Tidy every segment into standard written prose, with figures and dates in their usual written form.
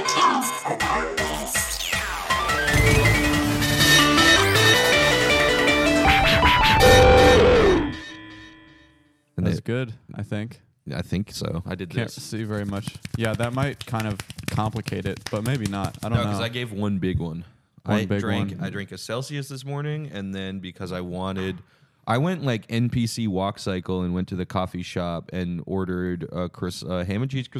That's good, I think. I think so. I did Can't this. see very much. Yeah, that might kind of complicate it, but maybe not. I don't know. Because I gave one big one. One I big drank. one. I drank a Celsius this morning, and then because I went like NPC walk cycle and went to the coffee shop and ordered a ham and cheese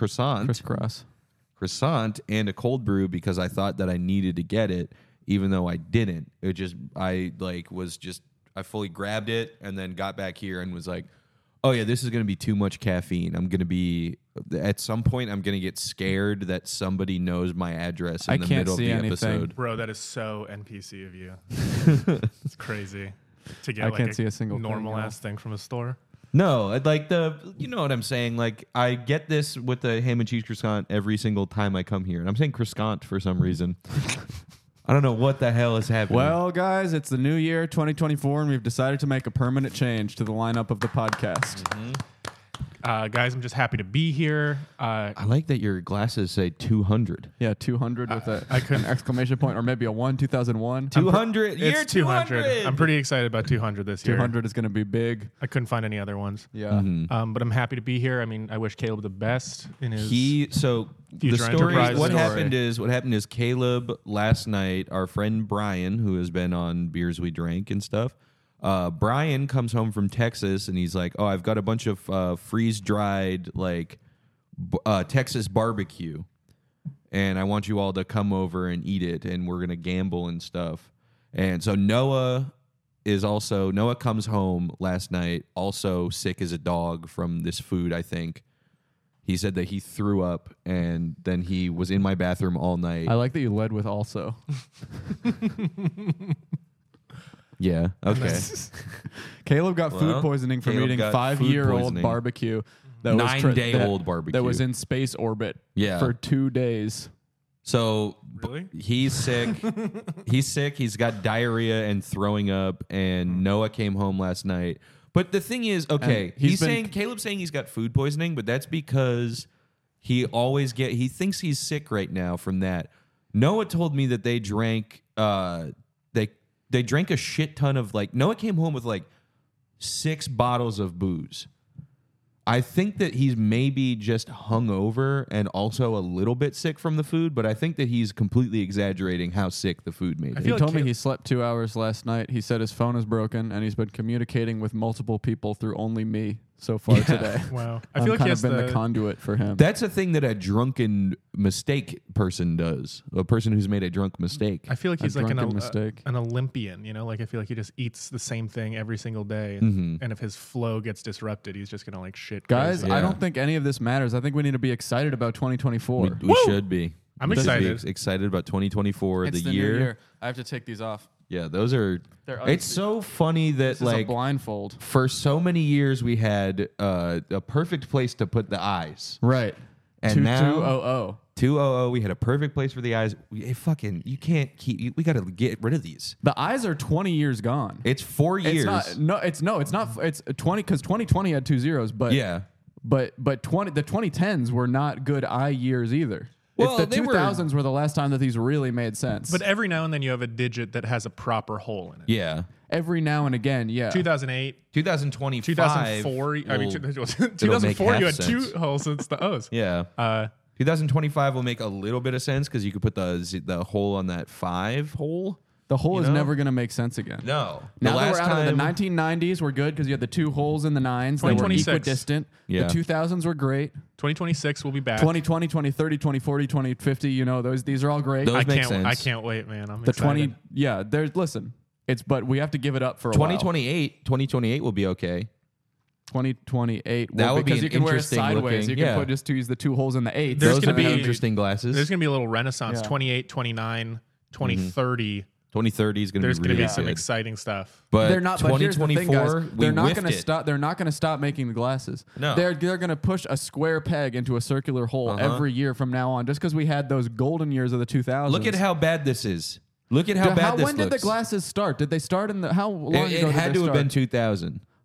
croissant and a cold brew because I thought that I needed to get it, even though I didn't. I fully grabbed it and then got back here and was like, oh yeah, this is going to be too much caffeine. At some point, I'm going to get scared that somebody knows my address in the middle of the episode. Bro, that is so NPC of you. It's crazy to get I like can't see a single normal ass thing from a store. No, you know what I'm saying? Like, I get this with the ham and cheese croissant every single time I come here. And I'm saying croissant for some reason. I don't know what the hell is happening. Well, guys, it's the new year, 2024, and we've decided to make a permanent change to the lineup of the podcast. Mm-hmm. Guys, I'm just happy to be here. I like that your glasses say 200. Yeah, 200 with an exclamation point, or maybe a 2001. 200. Year It's 200. I'm pretty excited about 200 this year. 200 is going to be big. I couldn't find any other ones. Yeah. Mm-hmm. But I'm happy to be here. I mean, I wish Caleb the best in his The future story. enterprise What story. happened is Caleb last night. Our friend Brian, who has been on Beers We Drank and stuff. Brian comes home from Texas and he's like, "Oh, I've got a bunch of freeze dried Texas barbecue, and I want you all to come over and eat it, and we're gonna gamble and stuff." And so Noah comes home last night, also sick as a dog from this food. I think he said that he threw up, and then he was in my bathroom all night. I like that you led with also. Yeah. Okay. Caleb got food poisoning from Caleb eating got 5-year-old poisoning. barbecue. That 9-day-old barbecue. That was in space orbit for 2 days. So Really? he's sick. He's sick. He's got diarrhea and throwing up. And Noah came home last night. But the thing is, okay, Caleb's saying he's got food poisoning, but that's because he thinks he's sick right now from that. Noah told me that they drank they drank a shit ton of Noah came home with 6 bottles of booze. I think that he's maybe just hungover and also a little bit sick from the food, but I think that he's completely exaggerating how sick the food made him. He told me he slept 2 hours last night. He said his phone is broken and he's been communicating with multiple people through only me so far today. Wow. I feel like he has been the conduit for him. That's a thing that a drunken mistake person does. A person who's made a drunk mistake. I feel like he's like mistake. an Olympian, you know? I feel like he just eats the same thing every single day. And if his flow gets disrupted, he's just going to shit. Guys, crazy. I don't think any of this matters. I think we need to be excited about 2024. We should be. I'm We should be excited. Excited about 2024, It's the the year. new year. I have to take these off. Yeah, those are. They're It's so funny that This is a blindfold. for so many years we had a perfect place to put the eyes. Right. And now 200. 200, we had a perfect place for the eyes. You can't keep. We got to get rid of these. The eyes are 20 years gone. It's 4 years. It's not. It's not. It's 20 because 2020 had 2 zeros, but Yeah. but the 2010s were not good eye years either. Well, the they were- 2000s were the last time that these really made sense. But every now and then you have a digit that has a proper hole in it. Yeah. every now and again, yeah. 2008. 2025. 2004. I mean, will- 2004, you had half 2 sense. holes. It's the O's. Yeah. 2025 will make a little bit of sense because you could put the hole on that 5 hole. The hole You is know? never going to make sense again. No. Now that we're out of the 1990s, we're good because you had the 2 holes in the 9s that were 2026. equidistant. Yeah. The 2000s were great. 2026 will be back. 2020, 2030, 2040, 2050, you know, these are all great. Those I make can't. sense. I can't wait, man. I'm The excited. 20, yeah, there's, listen, but we have to give it up for a while. 2028 will be okay. 2028. That would be because an you can wear it interesting sideways. looking- You can yeah. put just use the 2 holes in the 8. There's Those gonna would be be- interesting glasses. There's going to be a little renaissance. Yeah. 28, 29, 2030. 2030 is going to be There's going to really be some good. exciting stuff. But They're not. But here's the thing, guys. 2024, They're we not whiffed going to it. stop. They're not going to stop making the glasses. No. They're going to push a square peg into a circular hole every year from now on, just because we had those golden years of the 2000s. Look at how bad this is. Look at how bad this When did the looks. glasses start? Did they start in the? How long It ago did had they to have start? been 2000.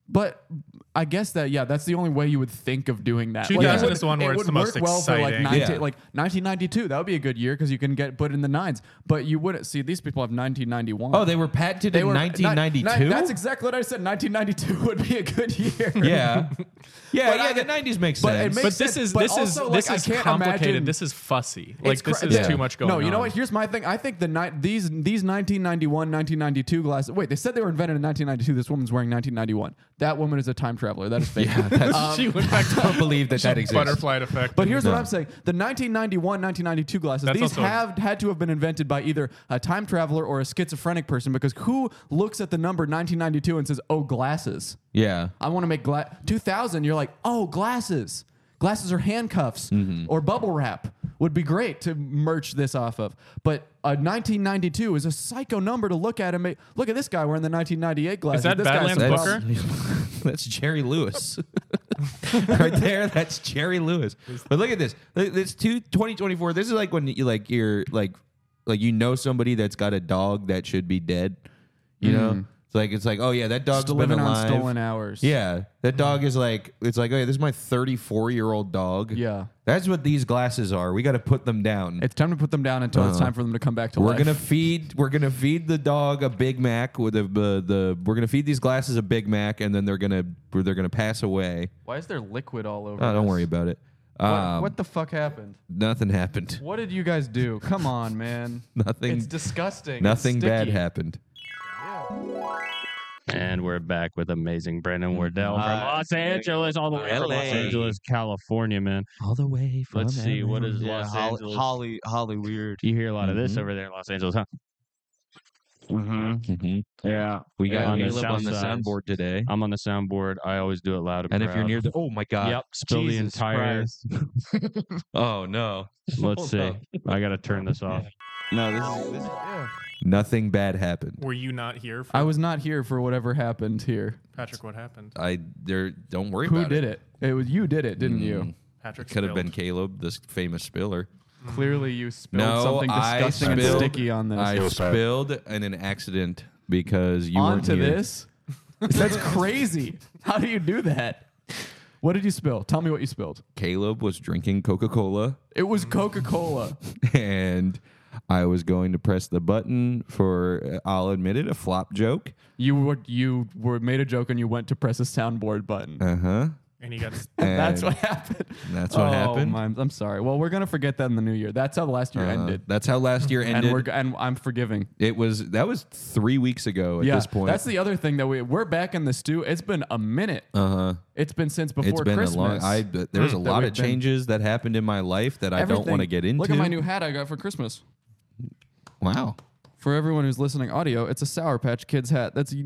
But I guess that's the only way you would think of doing that. 2000 is the one where it's the most well exciting. For like 1992, that would be a good year because you can put in the nines. But you wouldn't see these people have 1991. Oh, they were patented in 1992. That's exactly what I said. 1992 would be a good year. Yeah, the 90s makes sense. But this is complicated. This is fussy. Like this is too much going on. No, you know what? Here's my thing. I think these 1991, 1992 glasses. Wait, they said they were invented in 1992. This woman's wearing 1991. That woman is a time traveler. That is fake. Yeah, she went back to don't believe that exists. Butterfly effect. But here's what I'm saying: the 1991, 1992 glasses. These had to have been invented by either a time traveler or a schizophrenic person. Because who looks at the number 1992 and says, "Oh, glasses"? Yeah, I want to make 2000. You're like, "Oh, glasses." Glasses or handcuffs or bubble wrap would be great to merch this off of. But 1992 is a psycho number to look at and make. Look at this guy wearing the 1998 glasses. Is that this Badlands Booker? That's Jerry Lewis. Right there, that's Jerry Lewis. But look at this. It's 2024. This is like when you're you know somebody that's got a dog that should be dead. You know? It's like, oh yeah, that dog's still been living alive. on stolen hours. Yeah, that dog is like, it's like, oh yeah, this is my 34-year-old dog. Yeah, that's what these glasses are. We got to put them down. It's time to put them down until it's time for them to come back to life. We're gonna feed the dog a Big Mac with we're gonna feed these glasses a Big Mac, and then they're gonna pass away. Why is there liquid all over? Oh, don't worry about it. What the fuck happened? Nothing happened. What did you guys do? Come on, man. Nothing. It's disgusting. Nothing bad happened. And we're back with amazing Brandon Wardell from Los Angeles, all the way from Los Angeles, California, man. All the way from Let's see, LA. what is Los Angeles? Holly weird. You hear a lot of this over there in Los Angeles, huh? Yeah. We got on the Caleb on the south soundboard today. I'm on the soundboard. I always do it loud and And proud. if you're near the, oh my God. Yep, spill Jesus the entire. Christ. Oh no. Let's see. I got to turn this off. No, this is Nothing bad happened. Were you not here? I was not here for whatever happened here. Patrick, what happened? Don't worry Who about it. did it? It was you did it, didn't you? Patrick Could have spilled. been Caleb, this famous spiller. Clearly, you spilled No, something disgusting and sticky on this. I spilled in an accident because you weren't Onto here. this? That's crazy. How do you do that? What did you spill? Tell me what you spilled. Caleb was drinking Coca-Cola, It was Coca-Cola. and I was going to press the button for, I'll admit it, a flop joke. You were made a joke and you went to press a soundboard button. Uh-huh. And he got. That's what happened. That's what happened. I'm sorry. Well, we're gonna forget that in the new year. That's how last year ended. That's how last year ended. And I'm forgiving. That was 3 weeks ago at this point. That's the other thing that we're back in the stew. It's been a minute. Uh-huh. It's been since before It's been Christmas. there's a lot we've of been- changes that happened in my life that I don't want to get into. Look at my new hat I got for Christmas. Wow. For everyone who's listening audio, it's a Sour Patch Kids hat. That's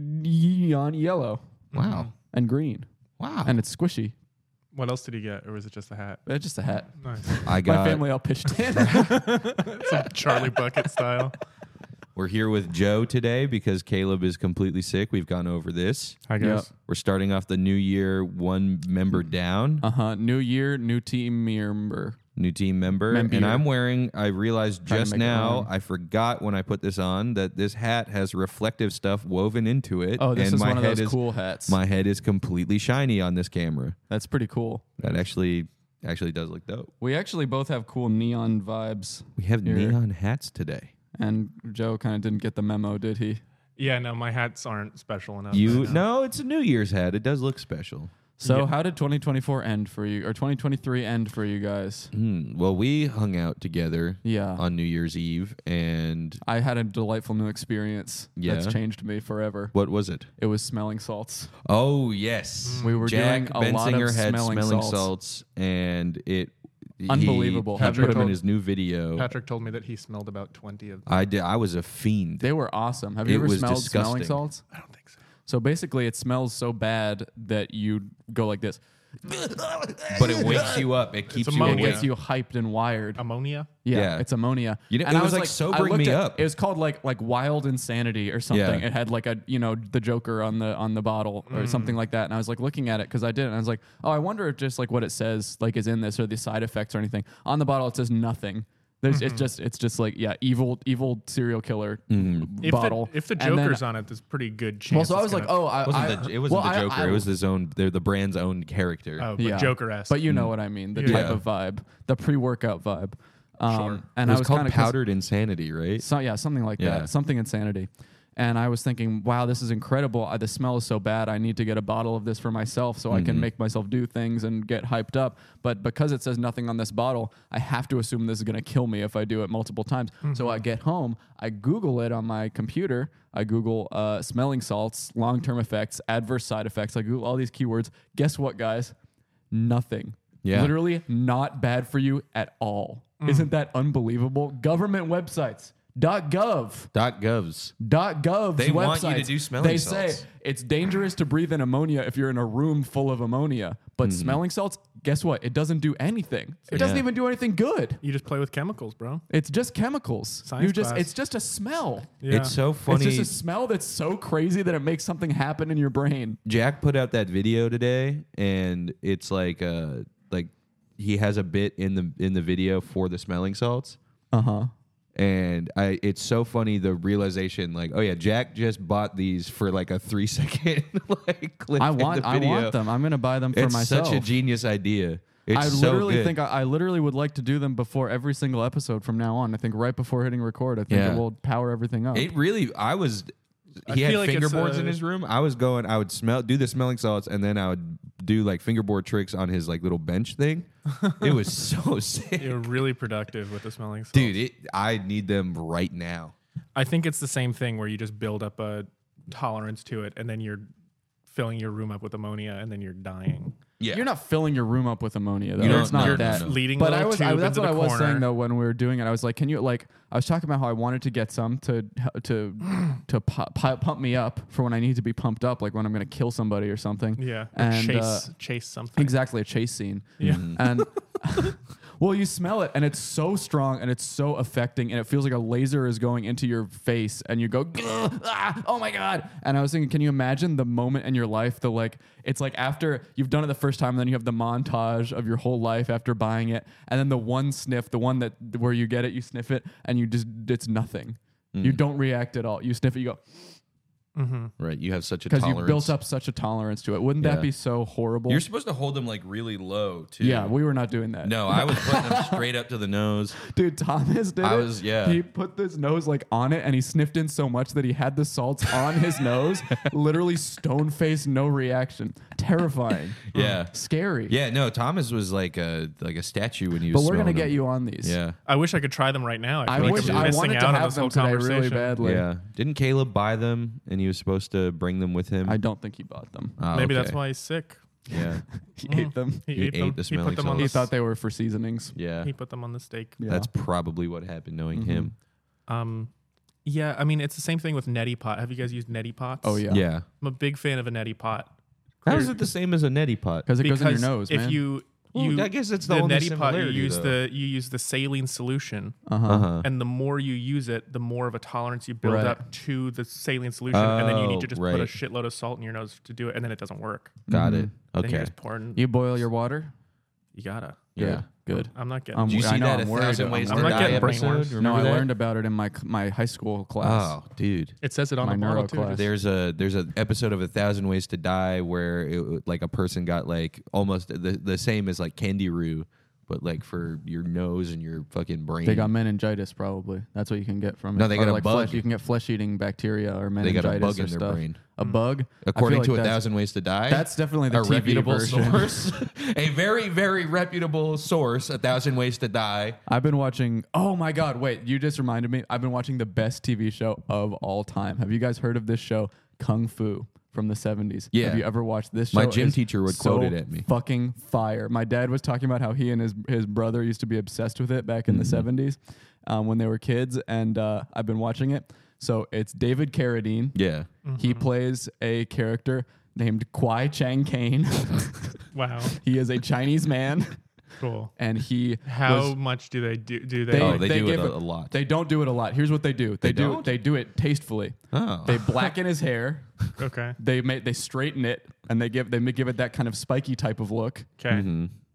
neon yellow Wow. and green. Wow. And it's squishy. What else did he get, or was it just a hat? It's just a hat. Nice. I got. My family all pitched in. Some Charlie Bucket style. We're here with Joe today because Caleb is completely sick. We've gone over this. Hi guys. We're starting off the new year one member down. New year, new team member. New team member. Member. And I'm wearing, I realized Trying to just make it now, rhyme. I forgot when I put this on that this hat has reflective stuff woven into it. Oh, this and is my one of head those cool hats. My head is completely shiny on this camera. That's pretty cool. That actually does look dope. We actually both have cool neon vibes. We have Here. neon hats today. And Joe kind of didn't get the memo, did he? Yeah, no, my hats aren't special enough. You right now. no, it's a New Year's hat. It does look special. So Yeah. how did 2024 end for you, or 2023 end for you guys? Well, we hung out together Yeah. on New Year's Eve, and I had a delightful new experience that's Yeah? changed me forever. what was it? It was smelling salts. Oh yes, We were Jack doing a lot of Bensinger had smelling salts, and it Unbelievable. He put Patrick them in told- his new video. Patrick told me that he smelled about 20 of them. I did. I was a fiend. They were awesome. Have you It ever was smelled smelling disgusting. salts? I don't think so. So basically, it smells so bad that you go like this. But it wakes you up. It keeps you ammonia. It awake. gets you hyped and wired. Ammonia? Yeah. It's ammonia. You know, And it I was like I sobering looked me at- up. It was called like Wild Insanity or something. Yeah. It had like the Joker on the bottle or something like that. And I was like looking at it because I did, and I was like, oh, I wonder if just like what it says like is in this or the side effects or anything. On the bottle it says nothing. It's just like evil serial killer bottle. If the Joker's on it, there's pretty good chance. Well, so I was like, it wasn't the Joker. It was the brand's own character. Oh, but Joker-esque. But you know what I mean, the type of vibe, the pre-workout vibe. Sure. And it I was was called kind of Powdered Insanity, right? Something like that, something insanity. And I was thinking, wow, this is incredible. The smell is so bad. I need to get a bottle of this for myself so I can make myself do things and get hyped up. But because it says nothing on this bottle, I have to assume this is going to kill me if I do it multiple times. So I get home, I Google it on my computer. I Google smelling salts, long-term effects, adverse side effects. I Google all these keywords. Guess what, guys? Nothing. Yeah. Literally not bad for you at all. Isn't that unbelievable? Government websites. .gov. .govs. They want you to do smelling salts. They say it's dangerous to breathe in ammonia if you're in a room full of ammonia. But smelling salts, guess what? It doesn't do anything. It doesn't even do anything good. You just play with chemicals, bro. It's just chemicals. It's just a smell. Yeah. It's so funny. It's just a smell that's so crazy that it makes something happen in your brain. Jack put out that video today, and it's like he has a bit in the video for the smelling salts. And it's so funny, the realization, like, oh yeah, Jack just bought these for like a 3-second clip. I want them. I'm gonna buy them for myself. It's such a genius idea. I literally would like to do them before every single episode from now on. I think right before hitting record, I think it will power everything up. He had fingerboards in his room. I would do the smelling salts, and then I would do like fingerboard tricks on his like little bench thing. It was so sick. You're really productive with the smelling salts. Dude, I need them right now. I think it's the same thing where you just build up a tolerance to it, and then you're filling your room up with ammonia, and then you're dying. Yeah. You're not filling your room up with ammonia, though. It's not that. Leading but that's what I was saying, though, when we were doing it. I was like, can you, like, I was talking about how I wanted to get some to pump me up for when I need to be pumped up, like when I'm going to kill somebody or something. Yeah. And chase something. Exactly, a chase scene. Yeah. And well, you smell it, and it's so strong, and it's so affecting, and it feels like a laser is going into your face, and you go, oh my God. And I was thinking, can you imagine the moment in your life, it's like after you've done it the first time, and then you have the montage of your whole life after buying it, and then the one sniff, the one where you get it, you sniff it, and it's nothing. You don't react at all. You sniff it, you go. Right, you have such a tolerance. Because you built up such a tolerance to it. Wouldn't that be so horrible? You're supposed to hold them like really low, too. Yeah, we were not doing that. No, I was putting them straight up to the nose. Dude, Thomas did He put his nose like on it, and he sniffed in so much that he had the salts on his nose. Literally stone face, no reaction. Terrifying. Yeah. Scary. Yeah, no, Thomas was like a statue when he was But we're going to get them. you on these. Yeah. I wish I could try them right now. I wanted to have them today really badly. Yeah. Didn't Caleb buy them, and he was supposed to bring them with him? I don't think he bought them. Oh, Maybe that's why he's sick. Yeah. He ate them. He ate the smelling salts. He thought they were for seasonings. Yeah. He put them on the steak. Yeah. That's probably what happened, knowing him. Yeah, I mean, it's the same thing with neti pot. Have you guys used neti pots? Oh, yeah. Yeah. I'm a big fan of a neti pot. How is it the same as a neti pot? Because it goes in your nose, if man. I guess it's the only neti pot, you similarity, use the saline solution, Uh-huh. and the more you use it, the more of a tolerance you build up to the saline solution, and then you need to just put a shitload of salt in your nose to do it, and then it doesn't work. Got it. Then you're Okay. just pouring. You boil your water? You gotta. Yeah. Good. I'm not getting. Did you see that 1,000 Ways to Die episode? No, I learned about it in my high school class. Oh, dude. It says it on My the neuro bottle too. class. There's an episode of 1,000 Ways to Die where like a person got like almost the same as like Candiru, but like for your nose and your fucking brain. They got meningitis probably. That's what you can get from it. No, they got a bug. You can get flesh-eating bacteria or meningitis. They got a bug in or their stuff. brain. A bug? According to like 1,000 Ways to Die. That's definitely the a TV reputable version. source. A very, very reputable source, 1,000 Ways to Die. I've been watching. Oh my God! Wait, you just reminded me. I've been watching the best TV show of all time. Have you guys heard of this show, Kung Fu, from the 70s? Yeah. Have you ever watched this show? My gym teacher would quote it at me. Fucking fire! My dad was talking about how he and his brother used to be obsessed with it back in the 70s when they were kids, and I've been watching it. So it's David Carradine. Yeah. He plays a character named Kwai Chang Caine. Wow. He is a Chinese man. Cool. And he How much do they do? Do they? They do it a lot. They don't do it a lot. Here's what they do. They don't? do it tastefully. Oh. They blacken his hair. Okay. They straighten it, and they give it that kind of spiky type of look. Okay. Mm-hmm.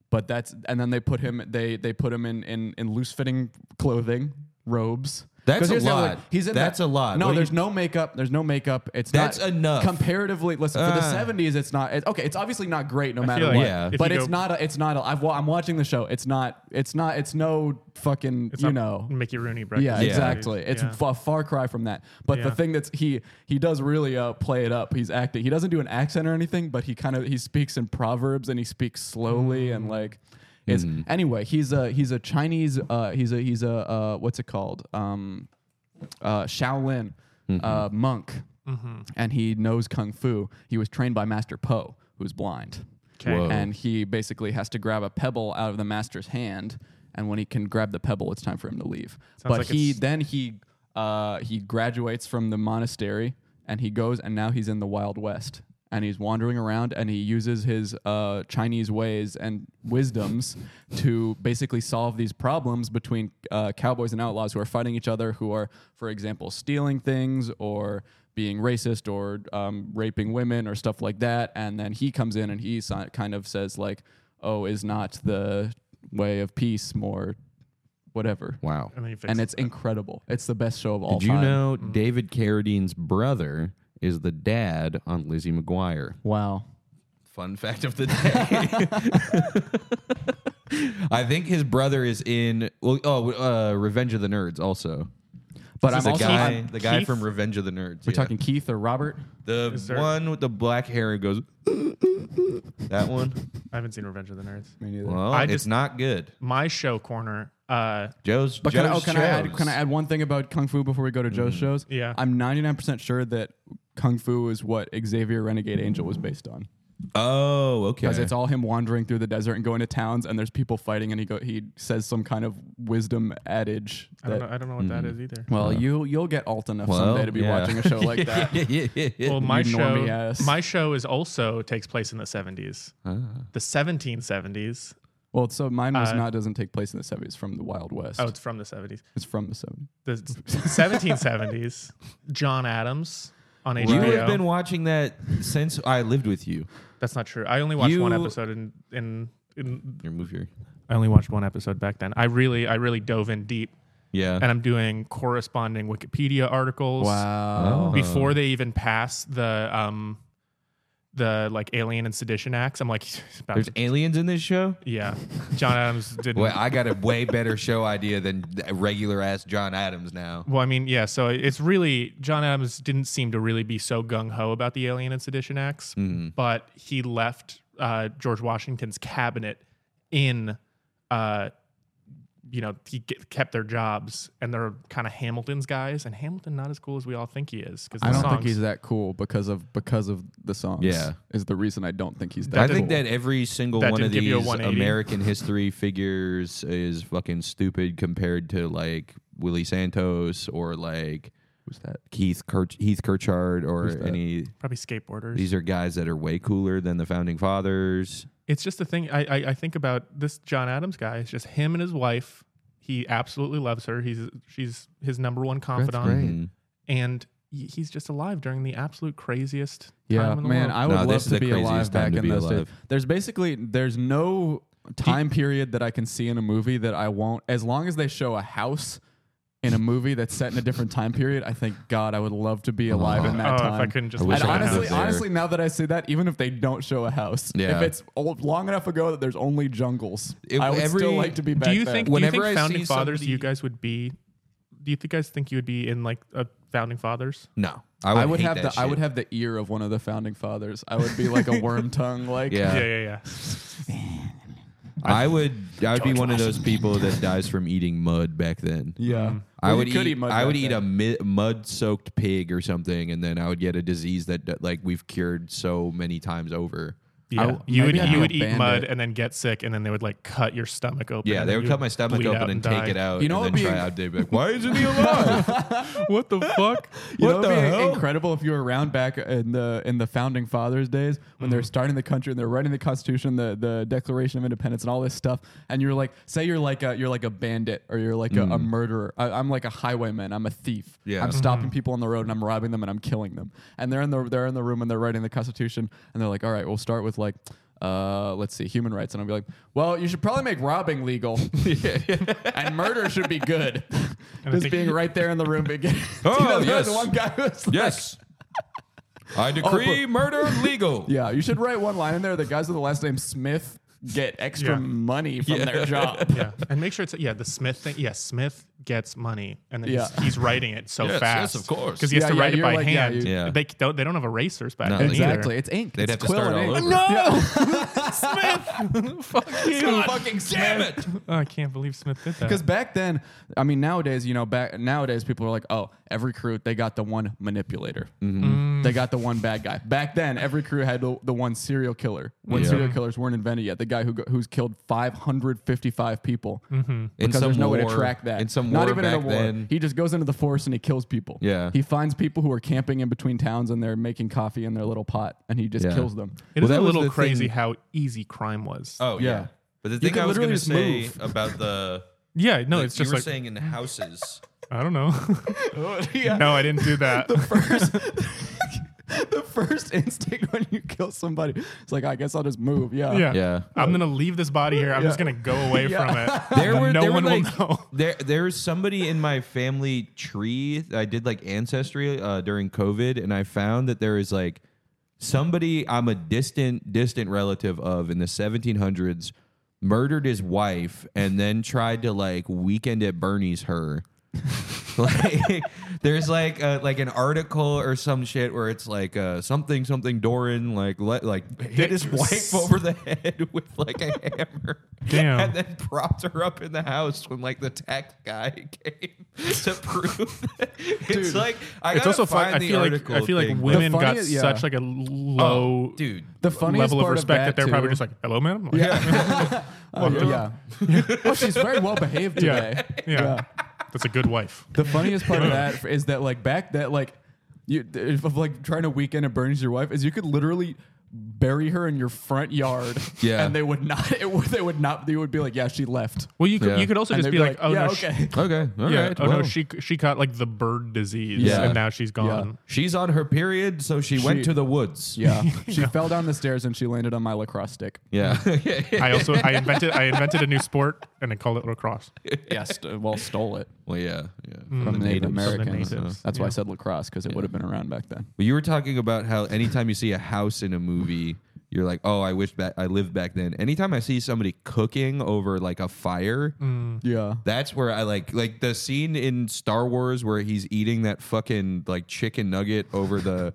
but and then they put him in loose fitting clothing, robes. That's a lot. That's a lot. No, there's no makeup. There's no makeup. That's enough. Comparatively, listen, for the 70s, it's not. Okay, it's obviously not great no matter like what. Yeah. But it's not. I'm watching the show. It's no fucking, It's you not know. Mickey Rooney breakfast. Yeah, exactly. It's Yeah. a far cry from that. But the thing that's he does really play it up. He's acting. He doesn't do an accent or anything, but he speaks in proverbs and he speaks slowly and like. Anyway, he's a Chinese he's a what's it called Shaolin monk, and he knows kung fu. He was trained by Master Po, who's blind, and he basically has to grab a pebble out of the master's hand, and when he can grab the pebble, it's time for him to leave. Sounds But like he graduates from the monastery and he goes, and now he's in the Wild West. And he's wandering around, and he uses his Chinese ways and wisdoms to basically solve these problems between cowboys and outlaws who are fighting each other, who are, for example, stealing things or being racist or raping women or stuff like that. And then he comes in and he kind of says like, "Oh, is not the way of peace more whatever?" Wow. And it's incredible. It's the best show of all Did time. you know David Carradine's brother is the dad on Lizzie McGuire? Wow. Fun fact of the day. I think his brother is in Revenge of the Nerds also. But He's I'm also the guy Keith? from Revenge of the Nerds. we're talking Keith or Robert? the Is there- one with the black hair and goes that one. I haven't seen Revenge of the Nerds. Me neither. Well, I it's just- not good. My show corner. Joe's. But Joe's can I add one thing about Kung Fu before we go to Joe's shows? Yeah. I'm 99% sure that Kung Fu is what Xavier Renegade Angel was based on. Oh, okay. Because it's all him wandering through the desert and going to towns, and there's people fighting, and he says some kind of wisdom adage. I don't know what that is either. Well, you'll get alt enough someday to be watching a show like that. Well, my You normie ass. show takes place in the 70s, the 1770s. Well, so mine doesn't take place in the 70s, from the Wild West. Oh, it's from the 70s. It's from the 70s. The 1770s. John Adams on HBO. You have been watching that since I lived with you. That's not true. I only watched one You- episode in Your move here. I only watched one episode back then. I really dove in deep, Yeah. and I'm doing corresponding Wikipedia articles. Wow. Before they even pass the like Alien and Sedition Acts, I'm like, about There's to- aliens in this show? yeah. John Adams didn't. Well, I got a way better show idea than regular ass John Adams now. Well, I mean, yeah. So it's really John Adams didn't seem to really be so gung ho about the Alien and Sedition Acts, but he left George Washington's cabinet in. Kept their jobs, and they're kind of Hamilton's guys, and Hamilton not as cool as we all think he is. Because I don't think he's that cool because of the songs. Yeah. Is the reason I don't think he's that I cool. think that every single That one of didn't give you a these 180? American history figures is fucking stupid compared to like Willie Santos or like Who's that? Heath Kirchard or Who's that? any. probably skateboarders. These are guys that are way cooler than the founding fathers. It's just the thing I think about this John Adams guy. It's just him and his wife. He absolutely loves her. She's his number one confidant, great. Mhm. and he's just alive during the absolute craziest Yeah, time in the man, world. I would No, this love is to the be alive craziest time back to in be those days. alive. There's no time period that I can see in a movie that I won't, as long as they show a house in a movie that's set in a different time period. I think, God, I would love to be alive in that Oh, time. if I couldn't just I wish And I live could in a live house. there. honestly, now that I say that, even if they don't show a house, Yeah. if it's long enough ago that there's only jungles, If I would every- still like to be back do you then. think Whenever I founding see fathers somebody- you guys would be? Do you guys think you would be in like a founding fathers? No, I would hate have that I would shit. have the ear of one of the founding fathers. I would be like a worm tongue, like Yeah. Yeah. I would be one of those people that dies from eating mud back then. yeah. I Well, would you could eat. mud I would back eat then. a mud-soaked pig or something, and then I would get a disease that like we've cured so many times over. Yeah, you would maybe I'd you be would a eat bandit. mud and then get sick, and then they would like cut your stomach open. Yeah, and they then would you cut my stomach bleed open out and die. take it out, You know and what'd then be- try out. They'd be like, "Why isn't he alive?" What the fuck? You know What what would the be hell? incredible if you were around back in the founding fathers days when they're starting the country and they're writing the Constitution, the Declaration of Independence, and all this stuff, and you're like, say you're like a bandit or you're like a murderer. I'm like a highwayman. I'm a thief. Yeah. I'm stopping people on the road and I'm robbing them and I'm killing them. And they're in the room and they're writing the Constitution and they're like, all right, we'll start with like. let's see, human rights, and I'll be like, well, you should probably make robbing legal, and murder should be good. Just being right there in the room, beginning. Oh, yes. The one guy who's like, Yes. I decree murder legal. yeah, you should write one line in there. The guys with the last name Smith get extra money from their job. Yeah, and make sure it's the Smith thing. Yeah, Smith gets money, and then Yeah. he's writing it so Yes, fast. yes, of course. because he has to write it you're by like, hand. Yeah. They don't have erasers back No, then. they Exactly. either. It's ink. They'd It's have to quill start and all ink. over. Fuck you. Fucking Damn Smith. it. Oh, I can't believe Smith did that. Because back then, I mean, nowadays, nowadays people are like, oh, every crew, they got the one manipulator. They got the one bad guy. Back then, every crew had the one serial killer. When Yeah. serial killers weren't invented yet, the guy who's killed 555 people. In Because some there's no way to war- track that. In some Not war even in a back war. then. He just goes into the forest and he kills people. Yeah. He finds people who are camping in between towns and they're making coffee in their little pot, and he just Yeah. kills them. It Well, is that a was little the crazy thing- how easy crime was. Oh, Yeah. yeah. But the You thing could I was going literally to just say move. about the... Yeah, no, like, it's just you were like saying in houses. I don't know. Yeah. No, I didn't do that. The first instinct when you kill somebody, it's like, I guess I'll just move. Yeah. Yeah. Yeah. I'm gonna leave this body here. I'm just gonna go away from it. No one will know. There's somebody in my family tree. I did like ancestry during COVID, and I found that there is like somebody I'm a distant relative of in the 1700s murdered his wife and then tried to like Weekend at Bernie's her. Like there's like an article or some shit where it's like something Doran like hit his wife over the head with like a hammer. Damn. And then propped her up in the house when like the tax guy came to prove that. It's like It's also fun. I feel like thing. women got funniest- yeah. such like a low dude. The funniest level of part respect that they're too- probably just like, "Hello, ma'am." Like, yeah. Oh, she's very well behaved today. yeah. That's a good wife. The funniest part of that is that like back that like you of like trying to Weekend at Bernie's your wife is you could literally bury her in your front yard. Yeah. And they would be like, yeah, she left. Well, you could Yeah. you could also And just they'd be like, "Oh yeah, no, okay. Okay. All yeah, right. oh no, well, she caught like the bird disease, Yeah. and now she's gone." she's on her period, so she went to the woods. Yeah. She fell down the stairs and she landed on my lacrosse stick. Yeah. I invented a new sport, and I called it lacrosse. Yes. Stole it Well, yeah. from the Native From the Americans. natives. That's why I said lacrosse, because it would have been around back then. Well, you were talking about how anytime you see a house in a movie, you're like, oh, I wish I lived back then. Anytime I see somebody cooking over like a fire, Yeah. that's where I like the scene in Star Wars where he's eating that fucking like chicken nugget over the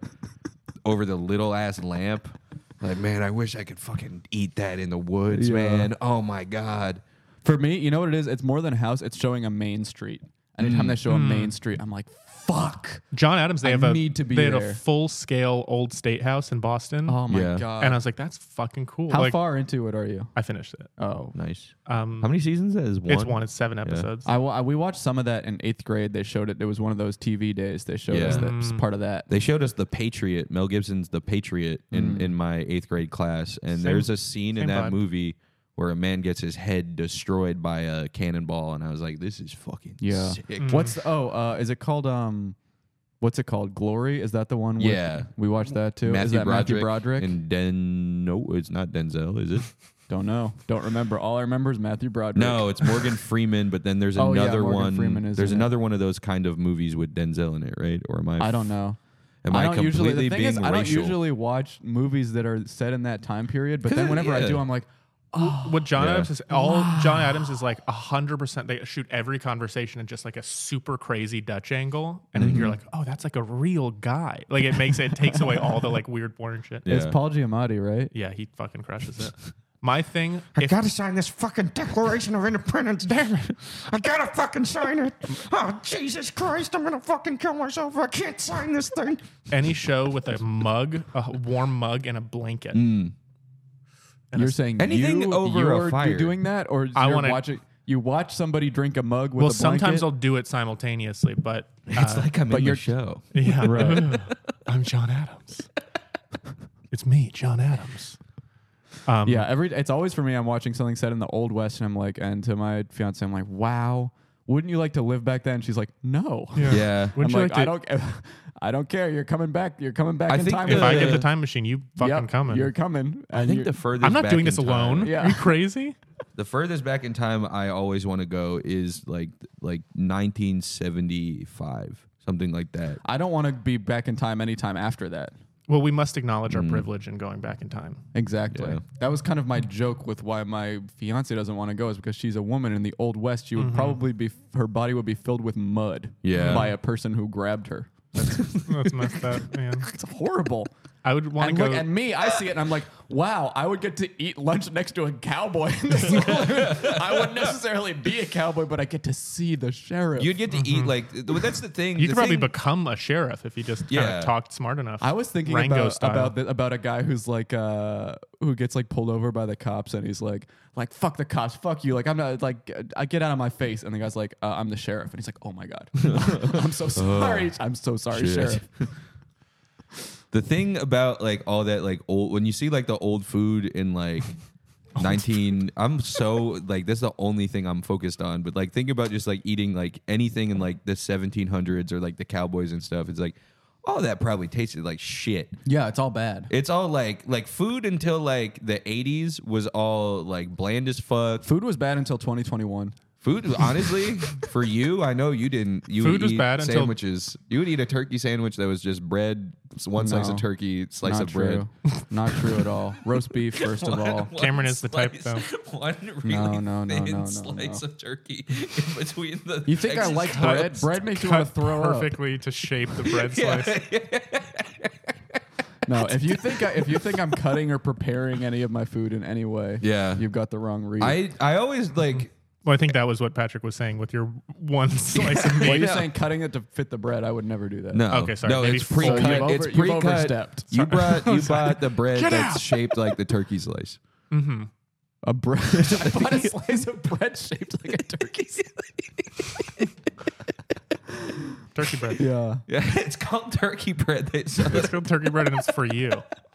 little ass lamp. Like, man, I wish I could fucking eat that in the woods, Yeah. man. Oh my God. For me, you know what it is? It's more than a house. It's showing a main street. Anytime they show a main street, I'm like, fuck. John Adams, they I have a need to be they had there. a full scale old state house in Boston, Oh my Yeah. God. and I was like, "That's fucking cool." How Like, far into it are you? I finished it. Oh. Nice. How How many seasons is one? It's one. It's 7 episodes. We watched some of that in 8th grade. They showed it. It was one of those TV days. They showed us Yeah. that was part of that. They showed us The Patriot, Mel Gibson's The Patriot in my 8th grade class. And there's a scene in same that vibe. movie where a man gets his head destroyed by a cannonball. And I was like, this is fucking Yeah. sick. Is it called what's it called? Glory? Is that the one? With, Yeah. we watched that too. Is that Matthew Broderick? And no, it's not Denzel, is it? Don't know. Don't remember. All I remember is Matthew Broderick. No, it's Morgan Freeman, but then there's Oh, yeah, another Morgan Freeman one. is There's in it. another one of those kind of movies with Denzel in it, right? Or am I I don't know. Am I don't usually. completely The thing being is, I don't racial? usually watch movies that are set in that time period. But then Good, whenever I yeah. do, I'm like, What John Yeah. Adams is John Adams is like 100%. They shoot every conversation in just like a super crazy Dutch angle, and then you're like, oh, that's like a real guy. Like it takes away all the like weird porn shit. Yeah. it's Paul Giamatti, right? Yeah, he fucking crushes it. My thing, Gotta sign this fucking Declaration of Independence, damn it. I gotta fucking sign it. Oh, Jesus Christ, I'm gonna fucking kill myself. I can't sign this thing. any show with a mug, a warm mug, and a blanket. You're saying Anything over you're a fire. doing that, or I you're wanna- watching? You watch somebody drink a mug with Well, a blanket? sometimes I'll do it simultaneously, but It's like I'm but in the you're- show. yeah, Right. I'm John Adams. It's me, John Adams. Yeah, it's always for me. I'm watching something set in the Old West, and I'm like, and to my fiance, I'm like, wow, wouldn't you like to live back then? She's like, no. Yeah. I'm Wouldn't you like, like to, I don't care. You're coming back. You're coming back I in think time. if with I me. get the time machine, you fucking Yep, coming. You're coming. I And think you're- the furthest I'm not back doing this in time- alone. Yeah. Are you crazy? The furthest back in time I always want to go is like 1975, something like that. I don't want to be back in time anytime after that. Well, we must acknowledge our privilege in going back in time. Exactly. Yeah. That was kind of my joke with why my fiance doesn't want to go is because she's a woman in the Old West. She would probably be, her body would be filled with mud by a person who grabbed her. That's messed up, man. It's horrible. I would want And to look, go. and me, I see it and I'm like, wow, I would get to eat lunch next to a cowboy. I wouldn't necessarily be a cowboy, but I get to see the sheriff. You'd get to eat like that's the thing. You the could probably thing- become a sheriff if you just kind Yeah. of talked smart enough. I was thinking Rango style. about a guy who's like who gets like pulled over by the cops and he's like fuck the cops, fuck you, like I'm not like I get out of my face, and the guy's like I'm the sheriff, and he's like, oh my god, I'm so sorry, I'm so sorry, shit. sheriff. The thing about like all that like old when you see like the old food in like 19 I'm so like that's the only thing I'm focused on, but like think about just like eating like anything in like the 1700s or like the cowboys and stuff. It's like oh that probably tasted like shit. Yeah, it's all bad. It's all like food until like the 80s was all like bland as fuck. Food was bad until 2021. Food, honestly, for you, I know you didn't. You Food would was eat bad until- sandwiches. You would eat a turkey sandwich that was just bread, one slice of No, turkey, slice Not of bread. true. Not true at all. Roast beef first of all. Cameron is the type, though. One really no, thin slice of turkey in between the. You think I like bread? Bread makes you want to throw up. perfectly to shape the bread slice. No, if you think I'm cutting or preparing any of my food in any way, Yeah. you've got the wrong read. I always like. Well, I think that was what Patrick was saying with your one slice of meat. Well, you're saying cutting it to fit the bread. I would never do that. No. Okay, sorry, No, maybe it's full. pre-cut. You've It's you've pre-cut. overstepped. You bought the bread that's shaped like the turkey slice. A bread. I bought a slice of bread shaped like a turkey. Turkey bread. Yeah. Yeah, it's called turkey bread. They sell It's it, called turkey bread and it's for you.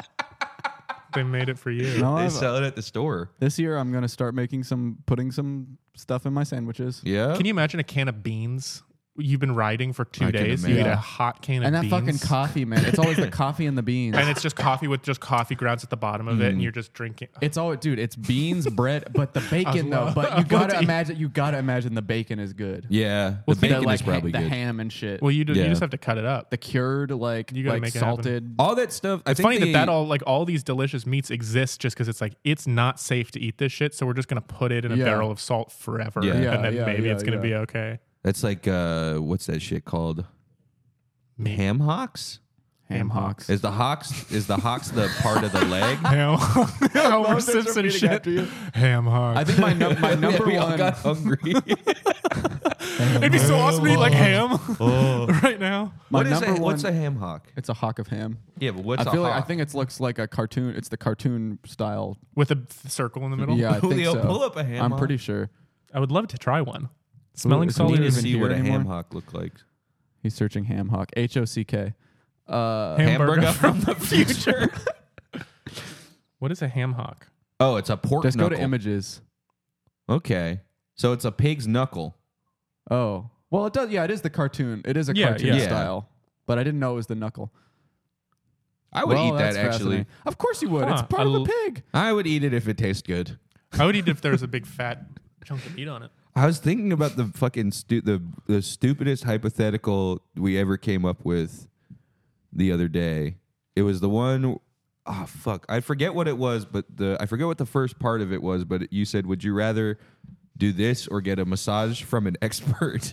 They made it for you. No, they I've- sell it at the store. this year I'm gonna start putting some stuff in my sandwiches. Yeah. Can you imagine a can of beans? You've been riding for 2 I can days. You eat imagine. a hot can And of that beans. fucking coffee, man. It's always the coffee and the beans. And it's just coffee with just coffee grounds at the bottom of it, and you're just drinking. It's all, dude. It's beans, bread, but the bacon though. But you gotta imagine the bacon is good. Yeah. Well, the think bacon is probably the good. ham and shit. Well, you Yeah. just have to cut it up. The cured like You gotta make it happen. salted. All that stuff. I It's think funny that all these delicious meats exist just because it's like it's not safe to eat this shit, so we're just gonna put it in a Yeah. barrel of salt forever, Yeah. Yeah, and then yeah, maybe yeah, it's gonna yeah. be okay. That's like what's that shit called? Ham hocks? Ham hocks. Is the hocks the part of the leg? Ham, Homer Simpson repeating shit. after you. Ham hock. I think my number we all one. got hungry. It'd be so awesome to eat like ham right now. My What is number what's one- a ham hock? It's a hock of ham. Yeah, but what's I a feel hock? like I think it looks like a cartoon. It's the cartoon style. With a circle in the middle. Yeah, I think Julio, so. pull up a ham I'm hock. pretty sure. I would love to try one. Smelling is I need salty. to even see here what a ham anymore? hock look like. He's searching ham hock. HOCK. Hamburger from the future. What is a ham hock? Oh, it's a pork Just knuckle. go to images. Okay, so it's a pig's knuckle. Oh, well, it does. Yeah, it is the cartoon. It is a Yeah, cartoon yeah. style, but I didn't know it was the knuckle. I would Well, eat that that's actually. fascinating. Of course you would. It's Huh, part of a pig. I would eat it if it tastes good. I would eat it if there was a big fat chunk of meat on it. I was thinking about the fucking the stupidest hypothetical we ever came up with the other day. It was the one. Ah, fuck. I forget what it was, but I forget what the first part of it was. But you said, "Would you rather do this or get a massage from an expert?"